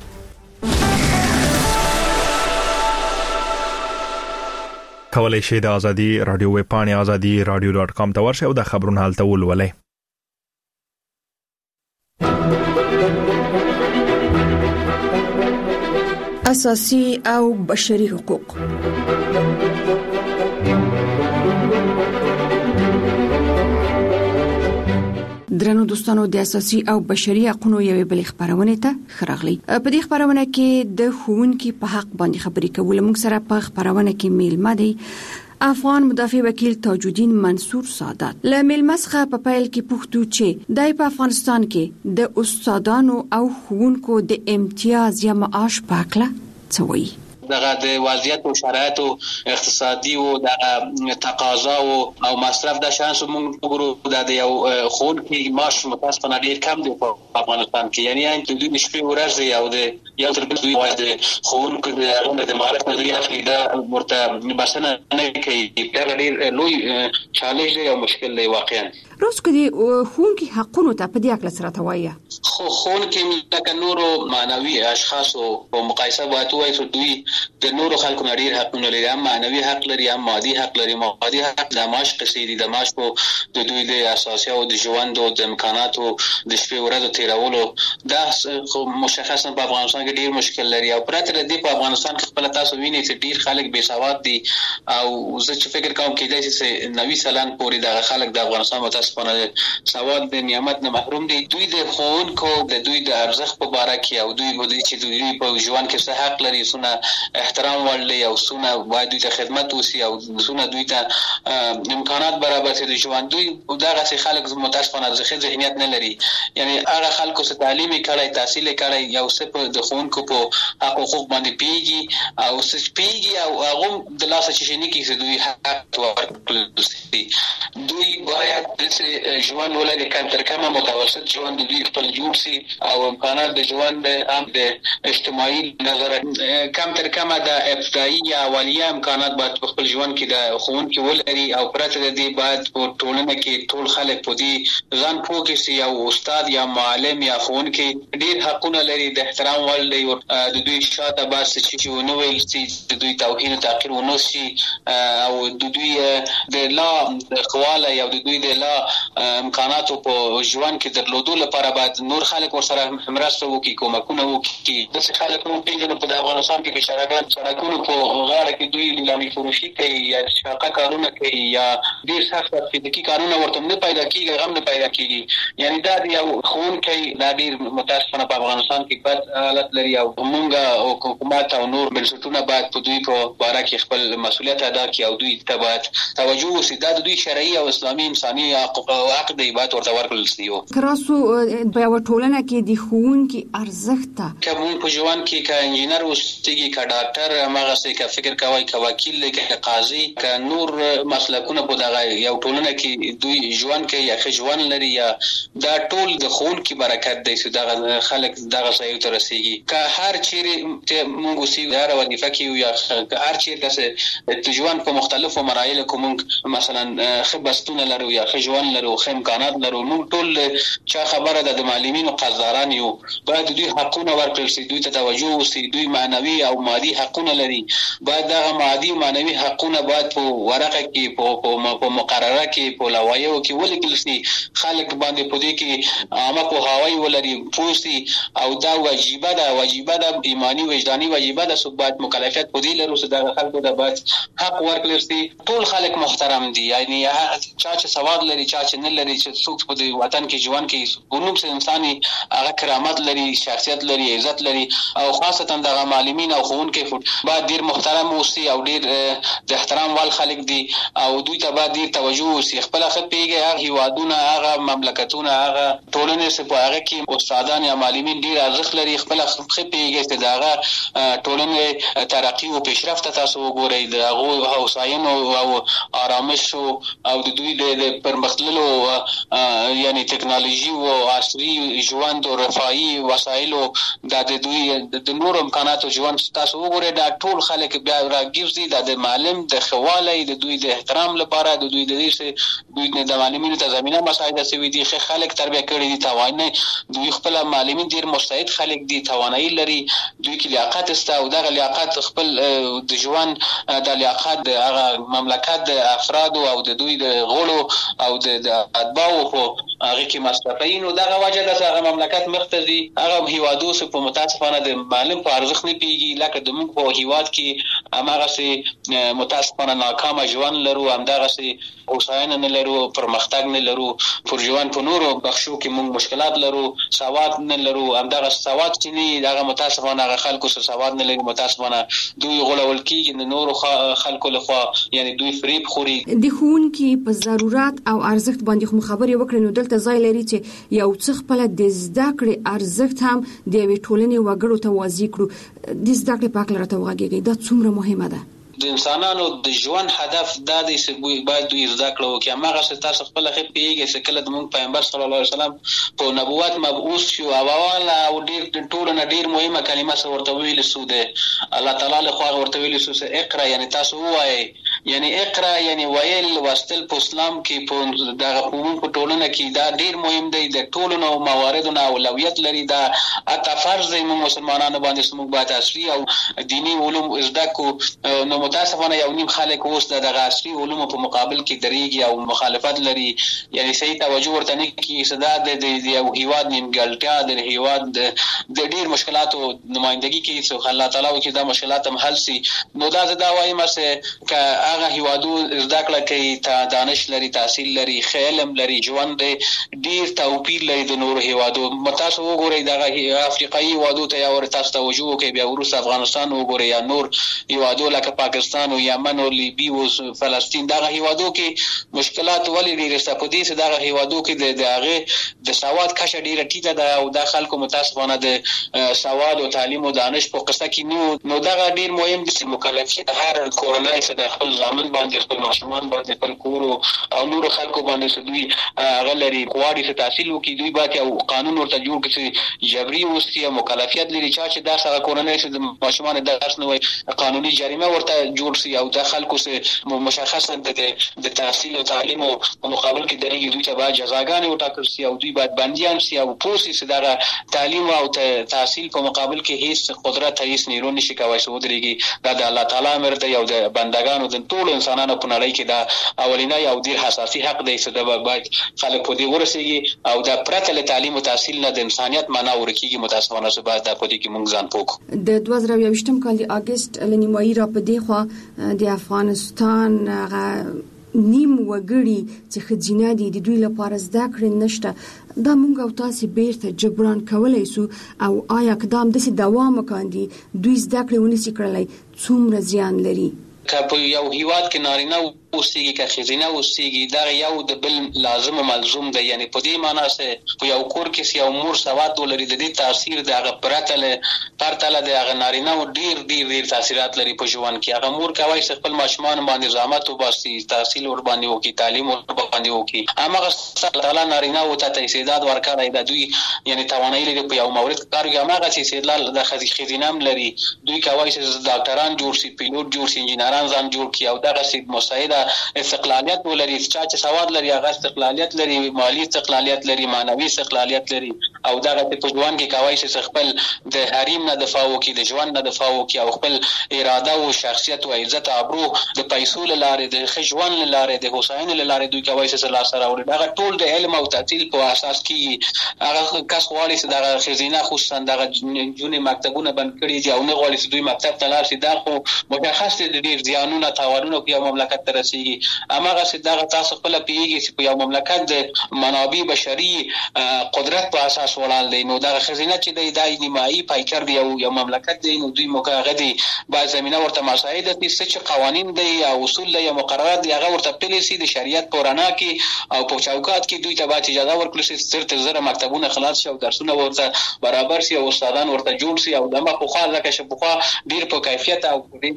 کولای شئ د ازادي رادیو ویب پاڼه azadi.radio.com ته ورشئ او د خبرونو حالت ولولئ. اساسي او بشري حقوق. درنو دوستانو د اساسي او بشري حقوقو یوې بل خبرونه ته خراغلي. په دې خبرونه کې د ښوونکي په حق باندې خبرې کول. موږ سره په خبرونه کې میلمه دی افغان مدافع وکیل تاج الدین منصور سادات. له میلمسخه په پیل کې پوښتو چې دای په افغانستان کې د استادانو او ښوونکو د امتیاز یا معاش په اړه څه وایي. دغه د وضعیت او شرایط او اقتصادي او د تقاضا او مصرف د شانس موږ وګورو د یو خونکي معاش متاسفانه ډیر کم دی په افغانستان کې. یعنی ان د شپې ورځ او د یو تر بل دوی وایي خونکو د معرفت نظریه دا مرته بسنه نه کوي. دا ډیر لوی چالش دی او مشکل دی واقعا. روز کې خونکي حقوقو ته په دې اړه سره توایي. خو خونکي لکه نورو معنوي اشخاص او مقایسه وایي چې دوی د نورو خلکو نړۍ حقونه لري، هم معنوي حق لري، هم مادي حق لري. مادي حق د معاش قصې دي، د معاش په د دوی د اساسي او د ژوند او د امکاناتو د شپې ورځې تیرولو دا خو مشخصا په افغانستان کې ډیر مشکل لري. او پرته د دې په افغانستان کې خپل تاسو وینئ چې ډیر خلک بې سواد دي او زه چې فکر کوم کېدای چې 90% پورې د خلک د افغانستان متاسفانه سواد د نعمت نه محروم دي. دوی د ښوونکو د دوی د ارزښت په اړه کې او دوی د چې دوی په ژوند کې څه حق لري، څونه احترام ولري او څونه باید دوی ته خدمت وشي او څونه دوی ته امکانات برابر شي د ژوند. دوی دغه څه خلک متاسفانه ذهنیت نه لري. یعنی هغه خلکو څخه تعلیم کړي، تحصیل کړي، یو څه په د ښوونکو په حقوق باندې پیږي او څه پیږي او هغه د لاسه چې نه کیږي دوی حق ورکړي. دوی باید د داسې ژوند ولري کم تر کمه متوسط ژوند د دوی خپل جوړ سي او امکانات د ژوند هم د اجتماعي نظر کم تر کمه د ابتدایي یا اولیه امکانات باید په خپل ژوند کې د ښوونکي ولري او پرته د دې باید په ټولنه کې ټول خلک په دې ځان پوه کړي چې یو استاد یا معلم یا ښوونکی ډېر حقونه لري د احترام وړ دی د دوی شاته باید څه چې ونه ویل سي د دوی توهین او تحقیر ونه شي او د دوی د لا خواله یا د دوی د لا امکاناتو په ژوند کې درلودو لپاره باید نور خلک ورسره مرسته وکړي کومکونه وکړي داسې خلک موږ پېژنو په افغانستان کې بېچارهګان سړکونو په غاړه کې دوی لیلامي فروشي کوي یا شاقه کارونه کوي یا ډېر سخت فزیکي کارونه ورته نه پیدا کېږي غم نه پیدا کېږي یعنې دا د یو ښوونکی دا ډېر متاسفانه په افغانستان کې بد حالت لري او موږ حکومت او نور بنسټونه باید په دوی په باره کې خپل مسؤلیت ادا کړي او دوی ته باید توجه وشي دا د دوی شرعي او اسلامي انساني حق دی باید ورته ورکړل شي تاسو په یو ټولنه کې د ښوونکي ارزښت ته کوم په ژوند کې کا انجینر اوسېږي کا ډاکټر هغه څه کا فکر کوي کا وکیل دی کا قاضي کا نور مسلکونه په دغه یو ټولنه کې دوی ژوند کوي یا ژوند لري یا دا ټول د ښوونکي برکت دی چې دغه خلک دغه ځای ته رسیږي که هر چیرې موږ اوسېږو هر وظیفه کې یا هر چیرې د ژوند په مختلفو مراحلو کې موږ مثلا ښه بستونه لرو یا ښه ژوند لرو ښه امکانات لرو موږ ټول چا خبره ده د معلمینو قدردان یو باید دوی حقونه ورکړل شي دوی ته توجه وشي دوی معنوي او مادي حقونه لري باید دغه مادي او معنوي حقونه باید په ورقه کې په مقرره کې په لوایحو کې ولیکل شي خلک باندې په دې کې عامه پوهاوی ولري پوه شي او دا واجبه ده ایمانی وجداني واجبه ده چې باید مکلفیت په دې لرو چې دغه خلکو د باید حق ورکړل شي ټول خلک محترم دي یعنی چا چې سواد لري چا چې نه لري چې څوک په دې وطن کې ژوند کوي ونوم چې انساني هغه کرامت لري شخصیت لري عزت لري او خاصتا دغه معلمین او ښوونکي باید ډېر محترم اوسي او ډېر د احترام وړ خلک دي او دوی ته باید ډېر توجه وشي خپله ښه پوهېږي هغه هېوادونه هغه مملکتونه هغه ټولنې چې په هغه کې استادان یا معلمین ډېر ارزښت لري خپله ښه پوهېږي چې د هغه ټولنې ترقي او پیشرفت ته تاسو وګورئ د هغو هوساینو او آرامشو او د دوی د پرمختللو یعنی ټکنالوژي او عصري ژوند او رفاهي وسایلو د دوی د نور امکاناتو ژوند تاسو وګورئ دا ټول خلک بیا راګرځي د معلم د خواله د دوی د احترام لپاره د دوی د دې دوی د معلمینو ته زمينه مساعده سوي دي خلک تربیه کړي دي توانای دوی خپل معلمین ډیر مستعد خلک دي توانایي لري دوی کې لیاقت است او دغه لیاقت خپل د ژوند د لیاقت د هغه مملکت د افراد او د دوی د غړو او د اتباعو په هغه کې مصرفي نو دغه وجه د هغه مملکت مختزي هغه هیوادو سه په متاسفانه د معلم په ارزښت نه پیږي لکه د موږ په هیواد کې هغه سه متاسفانه ناکام ژوند لرو همدغه سه اوساینه نه لرو پرمختګ نه لرو پر ژوند په نورو بخشو کې موږ مشکلات لرو سواد نه لرو همدغه سواد چې نه دغه متاسفانه هغه خلکو سره سواد نه لري متاسفانه دوی غولول کېږي د نورو خلکو لخوا یعنی دوی فریب خوري د ښوونکي په ضرورت او ارزښت باندې خو خبرې وکړې نو دلته ځای لري چې یو څه خپل د زده کړې ارزښت هم د یوې ټولنې وګړو ته واضح کړو د زده کړې په اړه راته وغږیږئ دا څومره مهمه ده د انسانانو د ژوند هدف دا دی چې باید دوی زده کړو چې هغه څه تاسو خپل خې پیږي چې کله د موږ پیغمبر صلی الله علیه وسلم په نبوت مبعوث شو او ډیر ټولنه ډیر مهمه کلمه څه ورته ویل سو ده الله تعالی له خوا ورته ویل سو چې اقرا یعنی تاسو وایي یعنی اقرا یعنی ویل واستل په اسلام کې په دغه په ټولنه کې دا ډیر مهم دی د ټولنو مواردونو اولویت لري دا اته فرض دی موږ مسلمانانو باندې موږ باید اصلي او دینی علوم زده کو نو متاسفانه یو نیم خلک اوس د عصري علومو په مقابل کې درېږي او مخالفت لري یعنی صحیح توجه ورته نه کوي صدا د یو هیواد نیمګړتیا د هیواد د ډیر مشکلاتو نمائندګي کوي چې الله تعالی وکړي دا مشکلات هم حل شي نو دا وایم چې هغه هیوادو زده کړه کوي ته دانش لري تحصیل لري علم لري ژوند ډیر توپیر لري د نورو هیوادو متاسو وګورئ دغه افریقایي هیوادو ته یا ورته تاسو توجه وکړئ بیا وروسته افغانستان وګورئ یا نور هیوادو لکه پاکستان او یمن او لیبی او فلسطین دغه هیوادو کې مشکلات ولې ډېر سپدي چې دغه هیوادو کې د هغه د سواد کچه ډیره ټیټه ده او د خلکو متاسفانه د سواد او تعلیم او دانش په قصه کې نو دغه ډیر مهم دي چې مکلفیت هر کورنۍ چې د خپل ځامن باندې خپل ماشومان باندې خپل کور او نور خلکو باندې دوی غلري قواړي څخه تحصیل وکړي دوی باندې او قانون ورته جوړ کړي جبري اوسي مکلفیت لري چې دا سره کورنۍ چې ماشومان درس نه وي قانوني جریمه ورته جوړ شي او د خلکو سره مشخصا د تحصیل او تعلیم او مقابل کې درېږي دوی ته باید جزاګانې وټاکل شي او دوی باید بنديان شي او پوسي چې دا تعلیم او تحصیل په مقابل کې هیڅ قدرت هیڅ نیرو نشي کوي چې ودرېږي دا د الله تعالی امر دی او د بندگانو د ټول انسانانو په نړۍ کې دا اولینی او ډیر حساسي حق دی چې دا باید خلک په دې ورسېږي او دا پرته له تعلیم او تحصیل نه د انسانيت معنا ورکیږي متاسفانه چې باید دا په دې کې موږ ځان پوکو. د 2023م کال د اگست لنیمایي را په دی خو د افغانستان نیم وګړي چې خځینه دي د دوی لپاره زده کړې نشته دا موږ او تاسو بیرته جبران کولای سو او آیا اقدام د دوام وکاندي دوی زده کړې ونیسي کړلای څومره زیان لري که په یو هیواد کې نارینه اوسېږي که ښځینه اوسېږي دا یو د بل لازم او ملزوم دی یعنی په دې معنی چې په یو کور کې یو مور سواد ولري د دې تاثیر د هغه پرتله د هغه نارینه او ډیر تاثیرات لري په ژوند کې هغه مور کوي چې خپل ماشومان باندې زحمت وباسي تحصیل ور باندې وکړي تعلیم ور باندې وکړي هغه تعالی نارینه او ته استعداد ورکړی د دوی یعنی توانایي لري په یو مورد کار کوي هغه چې استعداد د خځینام لري دوی کوي چې ډاکټران جوړ شي پیلوټ جوړ شي انجینران ځان جوړ کړي او دغه څه مساعده استقلالیت ولري چې سواد لري هغه استقلالیت لري مالی استقلالیت لري معنوي استقلالیت لري او دغه په ژوند کې کوي چې خپل د حریم نه دفاع وکړي د ژوند نه دفاع وکړي او خپل اراده او شخصیت او عزت او ابرو د پیسو لاره د خجوان لاره د حسین لاره دوی کوي چې لا سره ور دغه ټول د علم او تحصیل په اساس کې هغه کس غواړي چې دغه خزینه خصوصا دغه جونې مکتبونه بند کړي دي او نه غواړي چې دوی مکتب ته لاړ شي دا خو مشخص دي ډیر زیانونه تاوانونه په یو مملکت ته رسیږي اماغه چې دغه تاسو خپل پیږي چې په یو مملکت د منابع بشري قدرت په اساس ولاړ دی نو دغه خزینه چې د دای نیمایي پایکر دی یو مملکت دی نو دوی موقعه دي با زمينه ورته مساعده دي چې قوانين دي او اصول دي مقررات دي هغه ورته پالیسي د شریعت پورانا کې او په چوکاټ کې دوی ته باید اجازه ورکړي چې تر زره مکتبونه خلاص شي او درسونه ورته برابر شي او استادان ورته جوړ شي او دغه خو خاله کې شپخوا ډیر په کیفیت او ډیر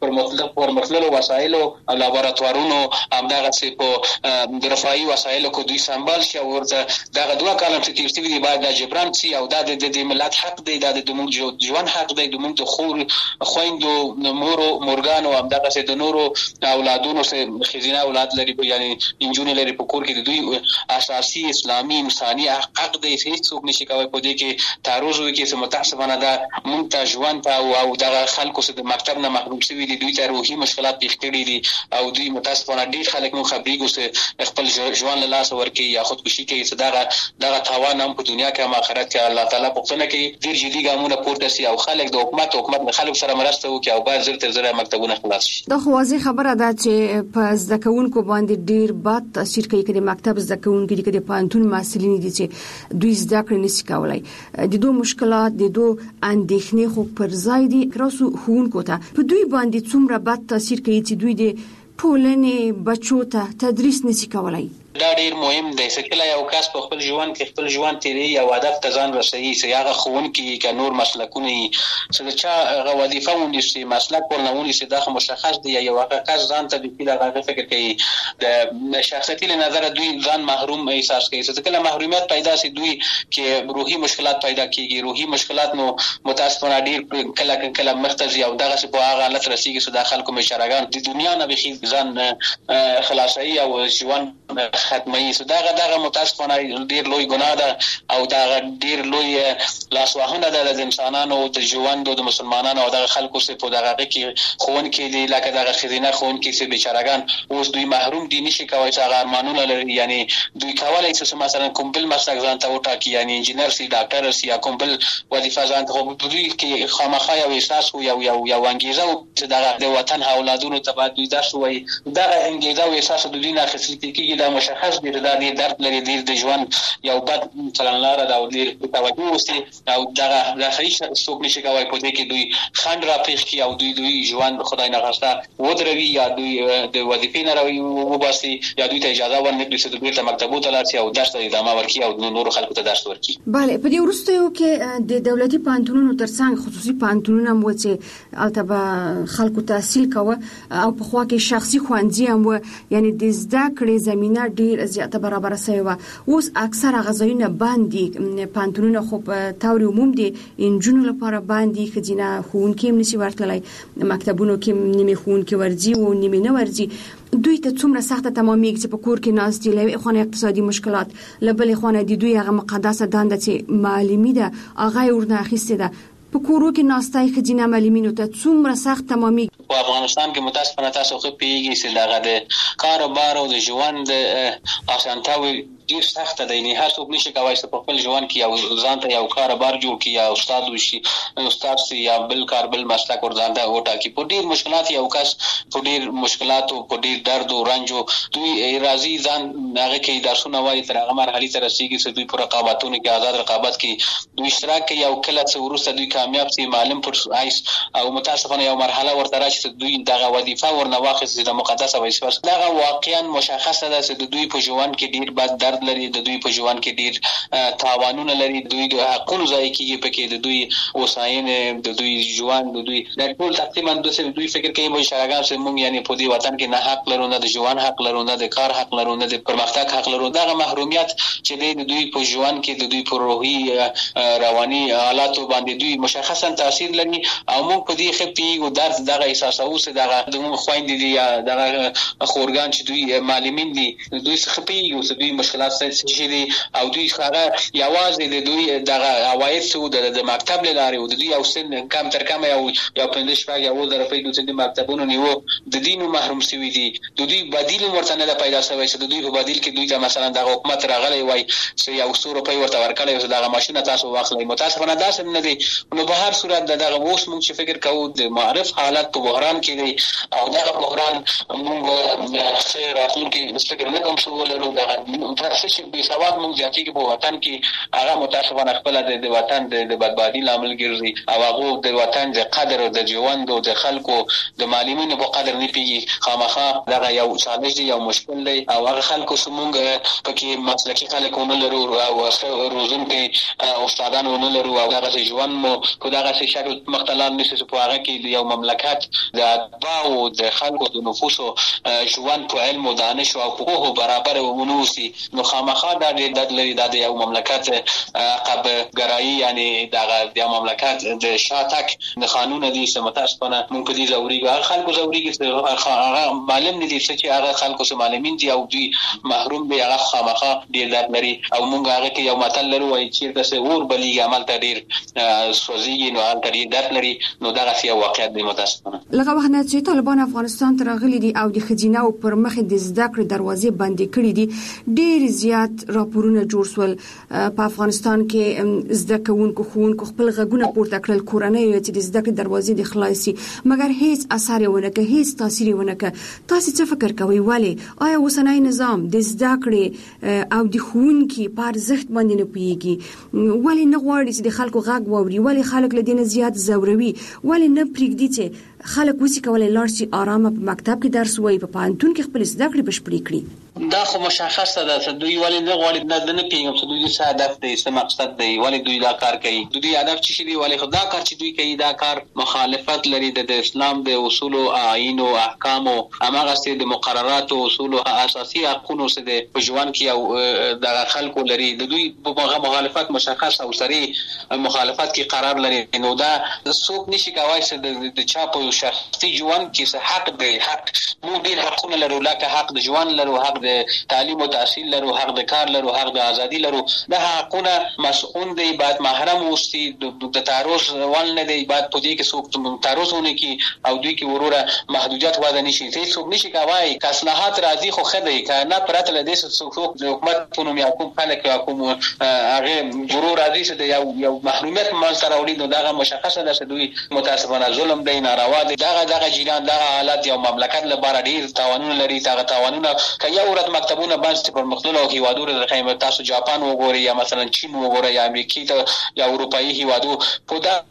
په مطلب وسایلو او لابراتوارونو همدغه څه په رفاهي وسایلو کو دوی سنبال شي او ورته دغه دوه کلم چې تیر شوی دی باید د جبران شي او د ملت حق دی د موږ ژوند حق دی د موږ د خور خويندو مورګانو همدغه څه د نورو اولادونو سره خزینه اولاد لري یعنی انجونی لري په کور کې د دوی اساسي اسلامي انساني حق دی چې څوک نشي کوي په دې کې تعرض وکړي چې متاسفانه دا موږ ته ژوند او دغه خلکو سره د مکتب نه محروم شوی دي دوی ته روحي مشکلات پیښ کړي دي او دوی متاسفانه ډیر خلک نو خبريږي چې خپل ژوند له لاس ورکي یا خودکشي کوي چې دغه تاوان هم په دنیا کې هم آخرت کې الله تعالی پوښتنه کوي ډیر جدي ګامونه پورته سي او خلک د حکومت له خلکو سره مرسته وکړي او باید زر تر زر مکتبونه خلاص شي دا خو واضح خبره ده چې په ځکهونکو باندې ډیر بد تاثیر کوي کړي مکتب ځکهونکو دي کړي پانتون مسلې دي چې دوی زده کړې نشي کولای د دوه مشکلات د دوه اندېښنې خو پر ځای دي راسو هونکو ته په دوی باندې څومره بد تاثیر کوي چې دوی د پولنې بچو ته تدریس نشي کولای دا ډیر مهم دی چې کله یو کس په خپل ژوند کې خپل ژوند تیری او هدف ته ځان رسوي چې هغه خوونکی ک نور مسلکونه چې چا هغه وظیفه ونیسي مسلک ورنونی چې دا مشخص دی یو هغه کس ځان ته د هغه فکر کوي د شخصیتي نظر دوی ځان محروم احساس کوي چې کله محرومیت پیدا شي دوی کې روحي مشکلات پیدا کیږي روحي مشکلات نو متاسفانه ډیر کله مرتضی او دغه په هغه حالت رسیږي چې د خلکو مشرګان د دنیا نه به ځان خلاصي او ژوند ختمي سو دغه متاسفانه ډیر لوی ګناه ده او دغه ډیر لوی لاسوهنه ده د انسانانو د ژوند او د مسلمانانو او د خلکو څخه په دغه کې خون کې دي لکه دغه خزینه خون کې چې بیچارهګان اوس دوی محروم دي نشي کوي چې هغه ارمانونه لري یعنی دوی کولای شي مثلا کوم بل مسلک ځان ته وټاکي یعنی انجینر سي ډاکټر سي یا کوم بل وظیفه ځان ته دوی کې خامخا یو احساس او یو انګیزه چې د وطن اولادونو ته باید دوی درس وایي دغه انګیزه او احساس د دوی نه خصيصي کېږي د مشخص دي د درد لري د ژوند یو بد چلنلاره دا د توجه وسی او د خریش څوک نشي کوي په دې کې دوی خند را پیښ کی او دوی ژوند خدای نه غوښته ودروي یا دوی د وظیفې نه راوي وباسي یا دوی ته اجازه ورنکړي چې دوی ته مکتبو ته لاړ شي او درس ته ادامه ورکړي او نور خلکو ته درس ورکړي. بله په دې وروستیو کې د دولتي پوهنتونونو ترڅنګ خصوصي پوهنتونونه مو چې البته خلکو تحصیل کوه او په خوا کې شخصي ښوونځي هم و یعنی د زده کړې زمينه ډیر زیاته برابر شوی و. اوس اکثره غزاینه باندې پوهنتونونه خو په تور عموم دي انجونو لپاره باندې خزینه ښوونکي هم نشي ورتلای مکتبونو کې نیمه ښوونکي ورځي او نیمه نه ورځي. دوی ته څومره سخته تمامېږي چې په کور کې ناست دي له خونه اقتصادي مشکلات لبل خونه دي دوی هغه مقدسه دنده چې معلمي ده هغه ورنه اخیسته ده په کورو کې ناستای خزینه معلمینو ته څومره سخت تمامېږي. په افغانستان کې متاسفانه تاسو خو پیږي چې دغه د کاروبار او د ژوند اسانتاوي ډیر سخت دی نه هر څوک نشي کوي چې په خپل ژوند کې یو ځان ته یو کاروبار جوړ کړي یا استاد وشي استاد سي یا بل کار بل مسلک ور ځان ته وټا کې په ډیر مشکلات یو کس په ډیر مشکلات او په ډیر درد او رنج دوی راضي ځان هغه کې درسونه وایي تر هغه مرحله ته رسیدي چې دوی پر رقابتونو کې آزاد رقابت کې دوی اشتراک کوي او کله چې ورسته دوی کامیاب سي معلم پر آیس او متاسفانه یو مرحله ورته راشي چې دوی دغه وظیفه ورنه واخیستي د مقدسه وظیفه دغه واقعا مشخصه ده چې دوی په ژوند کې ډیر بد درد لري د دوی په ژوند کې ډیر تاوانونه لري دوی د حقوقو ځای کې پکې د دوی وساین د دوی ژوند د دوی د ټول تقریبا د دوی فکر کوي مو شراګان چې موږ یعنی په دې وطن کې نه حق لرو نه د ژوند حق لرو نه د کار حق لرو نه د پرمختګ حق لرو دغه محرومیت چې د دوی په ژوند کې د دوی په روحي رواني حالات باندې دوی مشخصا تاثیر لري او موږ په دې خپي او درد دغه احساس او چې دغه د موږ خويندې دي یا دغه خورګان چې دوی معلمین دي دوی خپي او چې دوی مشکلات دي او دوی هغه یوازې د دوی دغه عواید څو د مکتب لاره او د دوی او سن کم تر کم یو 15 شپږ یو درپې دوی د مکتبونو نیو د دینو محروم شوی دي د دوی بدیل ورته نه پیدا شوی چې د دوی په بدیل کې دوی ته مثلا د حکومت راغلی وای چې یو 100 روپۍ ورته ورکړي او دغه ماشين تاسو واخلئ متاسفانه داسې نه دي نو په هر صورت دغه اوس موږ چې فکر کوو د معرف حالت په بحران کې دي او دغه بحران موږ خیر راتلونکي فکر نه کوم څه ولرو دغه څه به سواد موږ ځاتې کې په وطن کې هغه متاسفانه خپل د وطن د بدبادي لامل ګرځي او هغه د وطن د قدر او د ژوند او د خلکو د معلمینو په قدر نه پیږي خامخا دغه یو چالش دی یو مشکل دی او هغه خلکو سمونګ پکې مسلکي خلکونه لرو او روزونکي استادانو نه لرو او هغه ژوند مو په دغه شکل مختلف نشي په هغه کې یو مملکت د اتباع او د خلکو د نفوس ژوند په علم او دانش او حقوق برابر ونوسي نو خامخا دا د لري د یو مملکت عقب ګرایي یعنی د مملکت د شاتک د قانون دي چې متاسفانه مونږ په دې زوري خلکو زوري کې هغه معلم نه دي چې هغه خلکو سره معلمین دي او دوی محروم دي هغه خامخا ډیر درد لري او مونږ هغه کې یو متل لرو وایي چې تاسو اور بلیږي عمل ته ډیر سوځي نو هغه ډیر درد لري نو دغه سی واقعیت دی متاسفانه لکه وخت نه چې طالبان افغانستان ته راغلي دي او د خزینه او پر مخ د زده کړې دروازې بندې کړې دي ډیر زیات راپورونه جوړ سول په افغانستان کې زده کوونکو خوونکو خپل غږونه پورته کړل کورنۍ چې د زده کړې دروازې د خلاصي مګر هیڅ اثر ونه کوي هیڅ تاثیر ونه کوي تاسو څه فکر کوئ ولی آیا اوسنۍ نظام د زده کړې او د خوونکي په ارزښت باندې نه پیږي ولی نه غواړي چې د خلکو غږ واوري ولی خلک له دې نه زیات زوروي ولی نه پریږدي چې خلک وسی کولای لاړ شي آرامه په مکتب کې درس وایي په پانتون کې خپل زده کړې بشپړې کړي دا خو مشخصه ده چې دوی ولې نه غواړي نه پیږم چې دوی څه هدف دی څه مقصد دی ولې دوی دا کار کوي دوی هدف چې دی ولې خدا کار چې دوی کوي دا کار مخالفت لري د اسلام د اصول او آیین او احکام او هغه ستې د مقررات او اصول او اساسي حقوقو سره د ژوند کې او د خلکو لري د دوی په مخالفت مشخص او سری مخالفت کې قرار لري نو دا څوک نشي کوي چې د چا په شخصي ژوند کې حق دی حق موږ ډیر حقونه لرو لکه حق د ژوند لرو حق د تعلیم او تحصیل لرو حق د کار لرو حق د ازادي لرو دا حقونه مسؤون دی بعد محرم اوسي د تعرض ول نه دی بعد په دې کې څوک تعرضونه کی او دوی کې وروره محدودیت واده نشي څوک نشي کوي اصلاحات راځي خو خدای کنه پرته له دې څوک د حکومت په نوم یا کوم خلک یا کوم هغه ضرور راځي چې یو محرومیت منځ راوړي نو دا مشخصه ده چې دوی متاسفانه ظلم دی ناروا دی دغه جیران دغه حالت یو مملکت له لپاره ډیر تاوانونه لري. هغه تاوانونه که یو ورځ مکتبونه بند شي پر مختلفو هیوادونو د خیمه تاسو جاپان وګورئ یا مثلا چین وګورئ یا امریکا ته یا اروپאי هیوادو په دا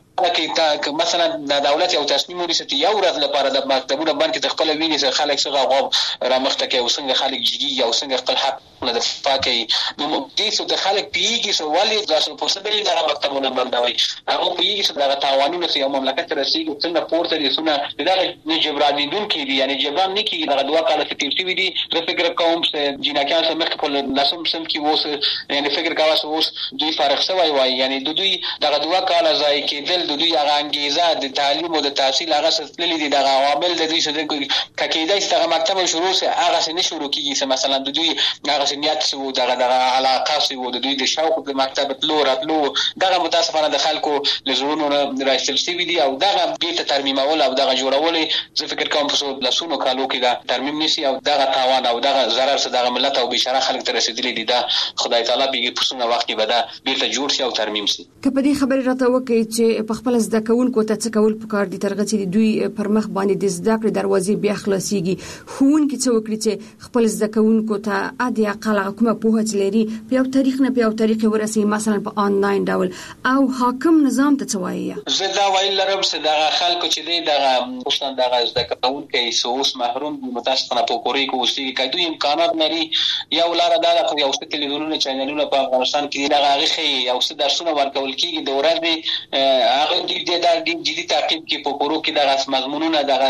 کې مثلا د دولت یو تصمیم ونیسي چې یو ورځ لپاره د مکتبونو بند کې خپل ویني چې خلک څنګه را مخته کوي او څنګه خلک جدي او څنګه خپل حق نه دفاع کوي. نو دې څه د خلک پیږي چې ولې تاسو په څه دلیل دا مکتبونه بندوي؟ هغه پیږي چې دا تعاونونه چې یو مملکت رسیدي څنګه پورته دي څنګه دا نه جبران دي کې دي یعنی جبران نه کیږي. دا دوه کاله چې تیر شوي دي زه فکر کوم چې جناکان سره مخ په لاسم سم کې ووس یعنی فکر کاوه اوس دوی فارغ شوی وای یعنی دوی دا دوه کاله ځای کېدل دوی هغه انګیزه د تعلیم او د تحصیل هغه ستللي دي. دا عوامل د دوی څخه کېدای چې هغه مکتب شروع سي هغه نه شروع کیږي. مثلا دوی هغه نیت سو دغه علاقه سو د دوی د شوق د مکتب تلو راتلو دغه متاسفانه د خلکو لزرونو راځل سی وی دي او دغه بیت ترمیمول او دغه جوړول زه فکر کوم په لاسونو کالو کې دا ترمیم نشي او دغه تاوان او دغه ضرر سره دغه ملت او بشاره خلک ته رسیدلی دي. دا خدای تعالی به په څنګه وخت کې به دا بیت جوړ شي او ترمیم شي. که په دې خبره راته وکړي چې په خپل زده کوونکو ته څه کول پکار دي ترغه چې دوی پر مخ باندې د زده کړې دروازې بیا خلاصيږي خون کې څه وکړي چې خپل زده کوونکو ته ادي اقل حکومت په هڅه لري په یو تاریخ نه په یو طریقې ورسي مثلا په آنلاین ډول او حاکم نظام ته څه وایي؟ زه دا ویل لرم چې دا خلکو چې دی دا خصوصا دا زده کوونکي سوس محروم دي متاسفانه په کوري کې اوسېږي که دوی امکانات لري یو لار دا د یو څه تلویزیونونه چینلونه په افغانستان کې دا هغه خي یو څه درسونه ورکول کیږي د ورځې هغه دې دا جدي تعقیب کې په کورو کې دا مضمونونه دا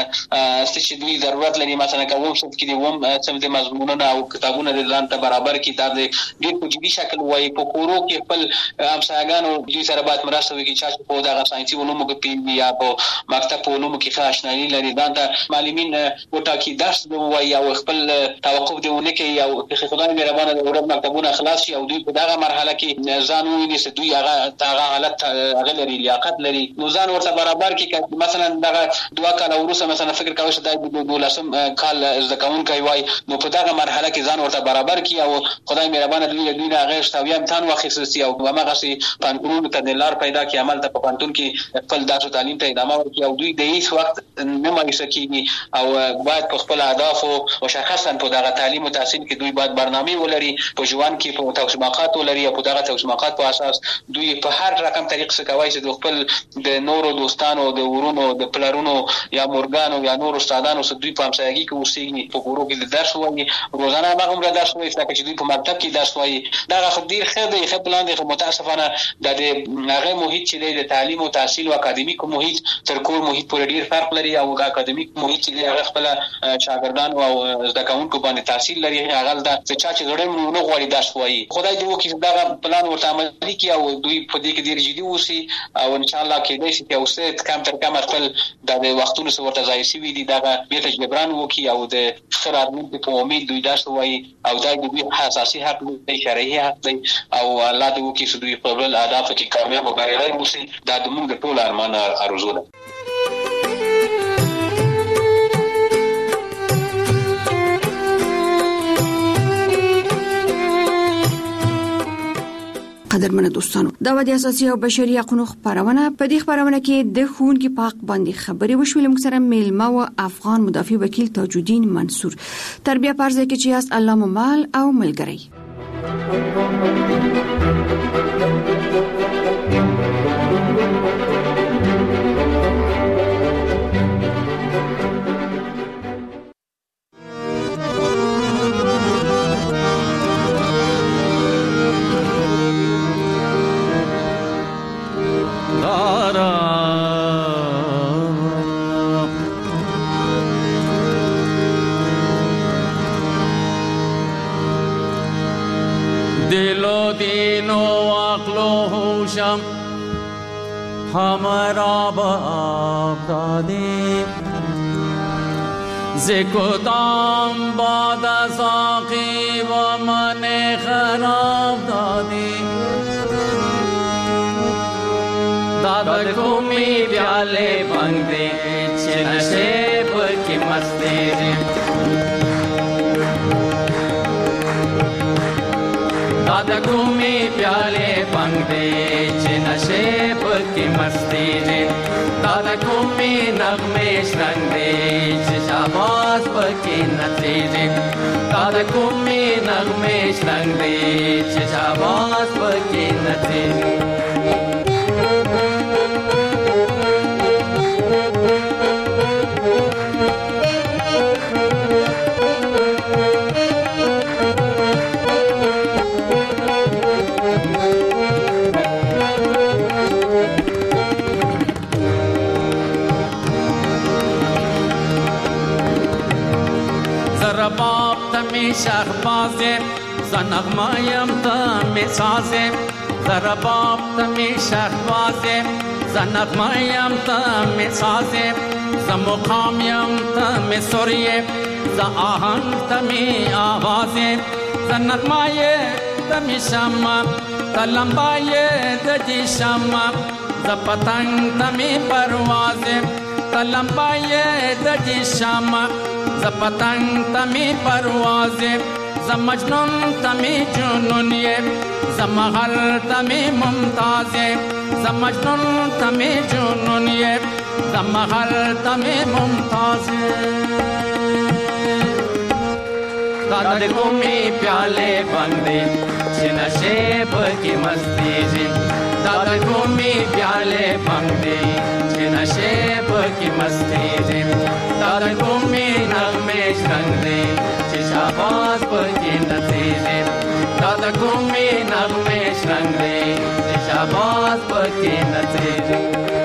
چې دوی ضرورت لري مثلا کوم څه کې دوم سم د مضمونونه او کتابونه د ځان ته برابر کتاب ډېر په جدي شکل وایي په کورو کې خپل همسایګانو دوی سره باید مرسته وکړي چې په دغه ساينسي علومو کې پی یا په مکتب په علومو کې ښه آشنایي لري دا د معلمین وټاکي درس وایي او خپل توقف دیونه کوي او خدای مهربانه د ورځ مکتبونه خلاص شي او دوی په دغه مرحله کې ځان ویني چې دوی هغه حالت هغه لري لیاقت لري نو ځان ورته برابر کې مثلا دغه دوا کال وروسته مثلا فکر کوي چې د دولسم کال ځکهون کوي وای نو په دغه مرحله کې ځان ورته برابر کی او خدای مهربانه دوی نه غیر شتاوی امتحان واخیستي او هغه سي پانتون ته د لار پیدا کی عمل ته په پانتون کې خپل درس تعلیم ته ادامه ورکړي او دوی د هیڅ وخت نه مایوسه کیږي او باید په خپل اهداف او شخصا په دغه تعلیم او تحصیل کې دوی باید برنامه ولري په ژوند کې په توسماقات ولري او په دغه توسماقات په اساس دوی په هر رقم طریق څخه کوي چې د خپل د نورو دوستانو د ورونو د پلارونو یا مورګانو یا نورو استادانو سره دوی په همسایګي کې اوسېږي په کورو کې درس وایي روزانه هغه درس وایي چې دوی په مکتب کې درس وایي دا خدای خیر دی خپل لاندې متاسفانه د هغه محیط چې د تعلیم او تحصیل او اکیډمیک محیط تر کور محیط پورې ډیر فرق لري او د اکیډمیک محیط چې هغه خپل شاګردان او زده کوونکو باندې تحصیل لري هغه د چې غړي نه غواړي درس وایي خدای دې وکړي دا پلان ورته عملي کړي او دوی په دې کې ډیر جدي اوسي او ان شاء الله کې دې چې اوسه کم تر کم خپل د وختونو سره ورته ځای شي دي دا به ته جبران وکړي او د خرابون په امید دوی درس وایي او دا دوی حساسي حق دی شرعي حق دی او الله دې وکړي چې دوی په خپل اهداف کې کامیاب او بریالي اوسي دا د موږ ټول ارمان ارزو ده. قدرمنو دوستانو دا د اساسي او بشري حقوقو خبرونه په دې خبرونه کې د ښوونکي په حق باندې خبرې وشولې موږ سره میلمه او افغان مدافع وکیل تاج الدین منصور تربیه پرځه کې چې است الله مال او ملګری हमारा बाप दादी ज़िकुदाम बादा साक़ी व मने खराब दादी दादा कुमी प्याले पंगदे नशेब की मस्ती दादा कोमी प्याले बंग दे चे नशे की मस्ती दे दादा कोमी नगमे रंग दे चे शाबाश की नची दे दादा कोमी नगमे रंग दे चे शाबाश की नची दे शहबाज़े ज़नग़मायम तमे साज़े ज़रबाब तमे शहबाज़े ज़नग़मायम तमे साज़े ज़मुक़ामयम तमे सुरिये ज़आहंग तमे आवाज़े ज़नग़माये तमे शम्मा तलम्बाये दजी शम्मा ज़पतंग तमे परवाज़े तलम्बाये दजी शम्मा ज़पतंग तमी परवाज़े ज़मजनून तमी जुनून ये ज़महर तमी मुमताज़े ज़मजनून तमी जुनून ये ज़महर तमी मुमताज़े दादा कोमी प्याले बंदे चे नशेब की मस्ती जी दादा कोमी प्याले बंदे चे नशेब की मस्ती जी दादा कोमी नगमे रंग दे चे शाबाश की नतीजे दादा कोमी नगमे रंग दे चे शाबाश की नतीजे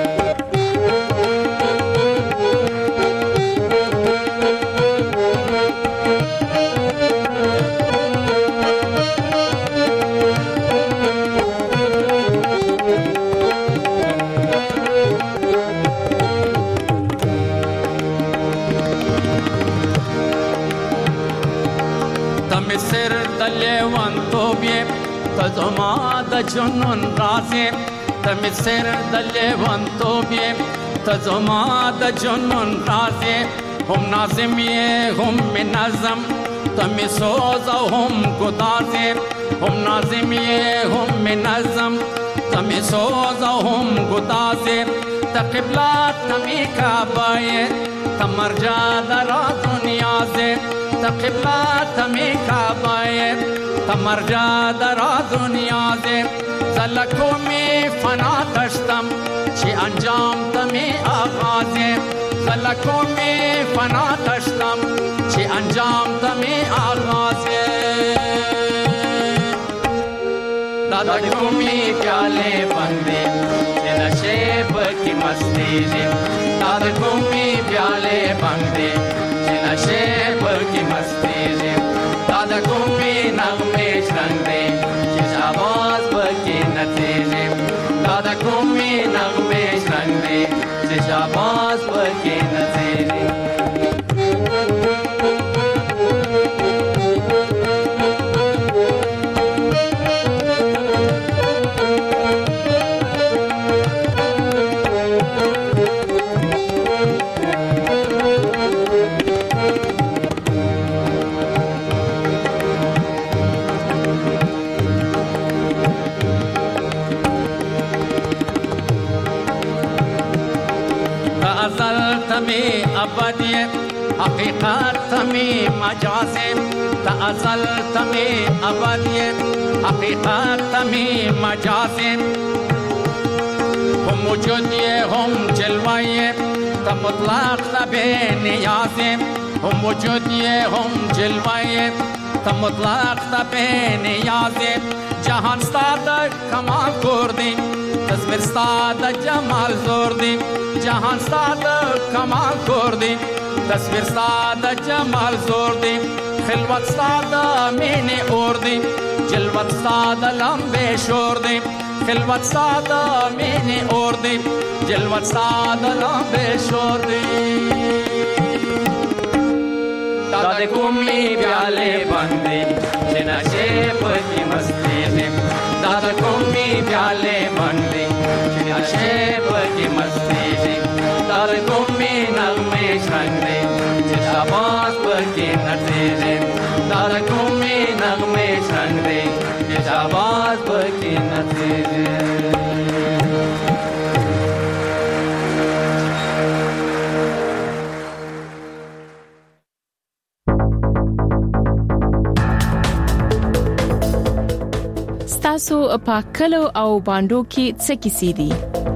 तज़मा द जुनून राज़े तमी सिर दले वंतो बिये तज़मा द जुनून राज़े हम नाज़िम ये हम मिनज़म तमी सोज़ा हम गुदाज़े हम नाज़िम ये हम मिनज़म तमी सोज़ा हम गुदाज़े तक़िबला तमी काबाये तमरजा दरा दुनिया से तक़िबला तमी काबाये तमरजा दरा दुनिया से ज़लकों में फना दश्तम चे अंजाम तमी आगाज़े ज़लकों में फना दश्तम चे अंजाम तमी आगाज़े दादा घूमी प्याले बंदे चे नशेब की मस्ती जे दादा घूमी प्याले बंदे चे नशेब की मस्ती जे दादा घूमी नगमे रंगदे चे शाबाश की नतीजे दादा घूमी नगमे रंगदे चे शाबाश की नतीजे अबदिय हकीकत तमी मजाज़े तअज़ल तमी अबदिय हकीकत तमी मजाज़े हम वजूदिय हम जलवाये तमुतलक तबे नियाज़े हम वजूदिय हम जलवाये तमुतलक तबे नियाज़े जहान सादा कमाल कोर्दी तस्वीर सादा जमाल जोर दी जहान सादा कमाल कोर दी तस्वीर सादा जमाल जोर दी खिलवत सादा मीने और दी जलवत सादा लंबे शोर दी खिलवत सादा मीने और दी जलवत सादा लंबे शोर दी दादा घूमी प्याले बंदे चे नशेब की मस्ती में दादा घूमी प्याले बंदे चे नशेब की मस्ती में दादा घूमी नगमे रंगदे चे शाबाश की नतीजे दादा घूमी नगमे रंगदे चे शाबाश ستاسو په کلو او باندو کې څه کیسې دي؟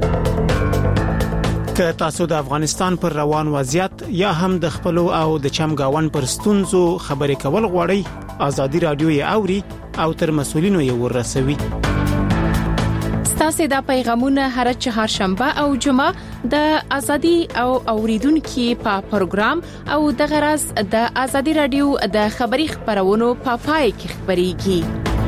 که تاسو د افغانستان پر روان وضعیت یا هم د خپلو او د چمګاون پر ستونزو خبرې کول غواړئ، ازادي رادیو یې اوري او تر مسولینو یې ورسوي. ستاسو د پیغامونه هر چهارشنبه او جمعه د ازادي او اوریدونکو په پروګرام او د غرض د ازادي رادیو د خبري خبرونو په پای کې خبريږي.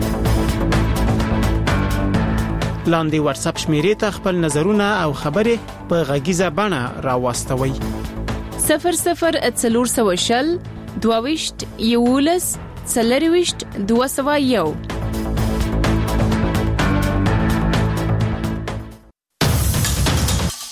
لاندې واتس اپ شمیرې ته خپل نظرونه او خبرې په غږیزه بڼه راوستوي. 00 22 11 201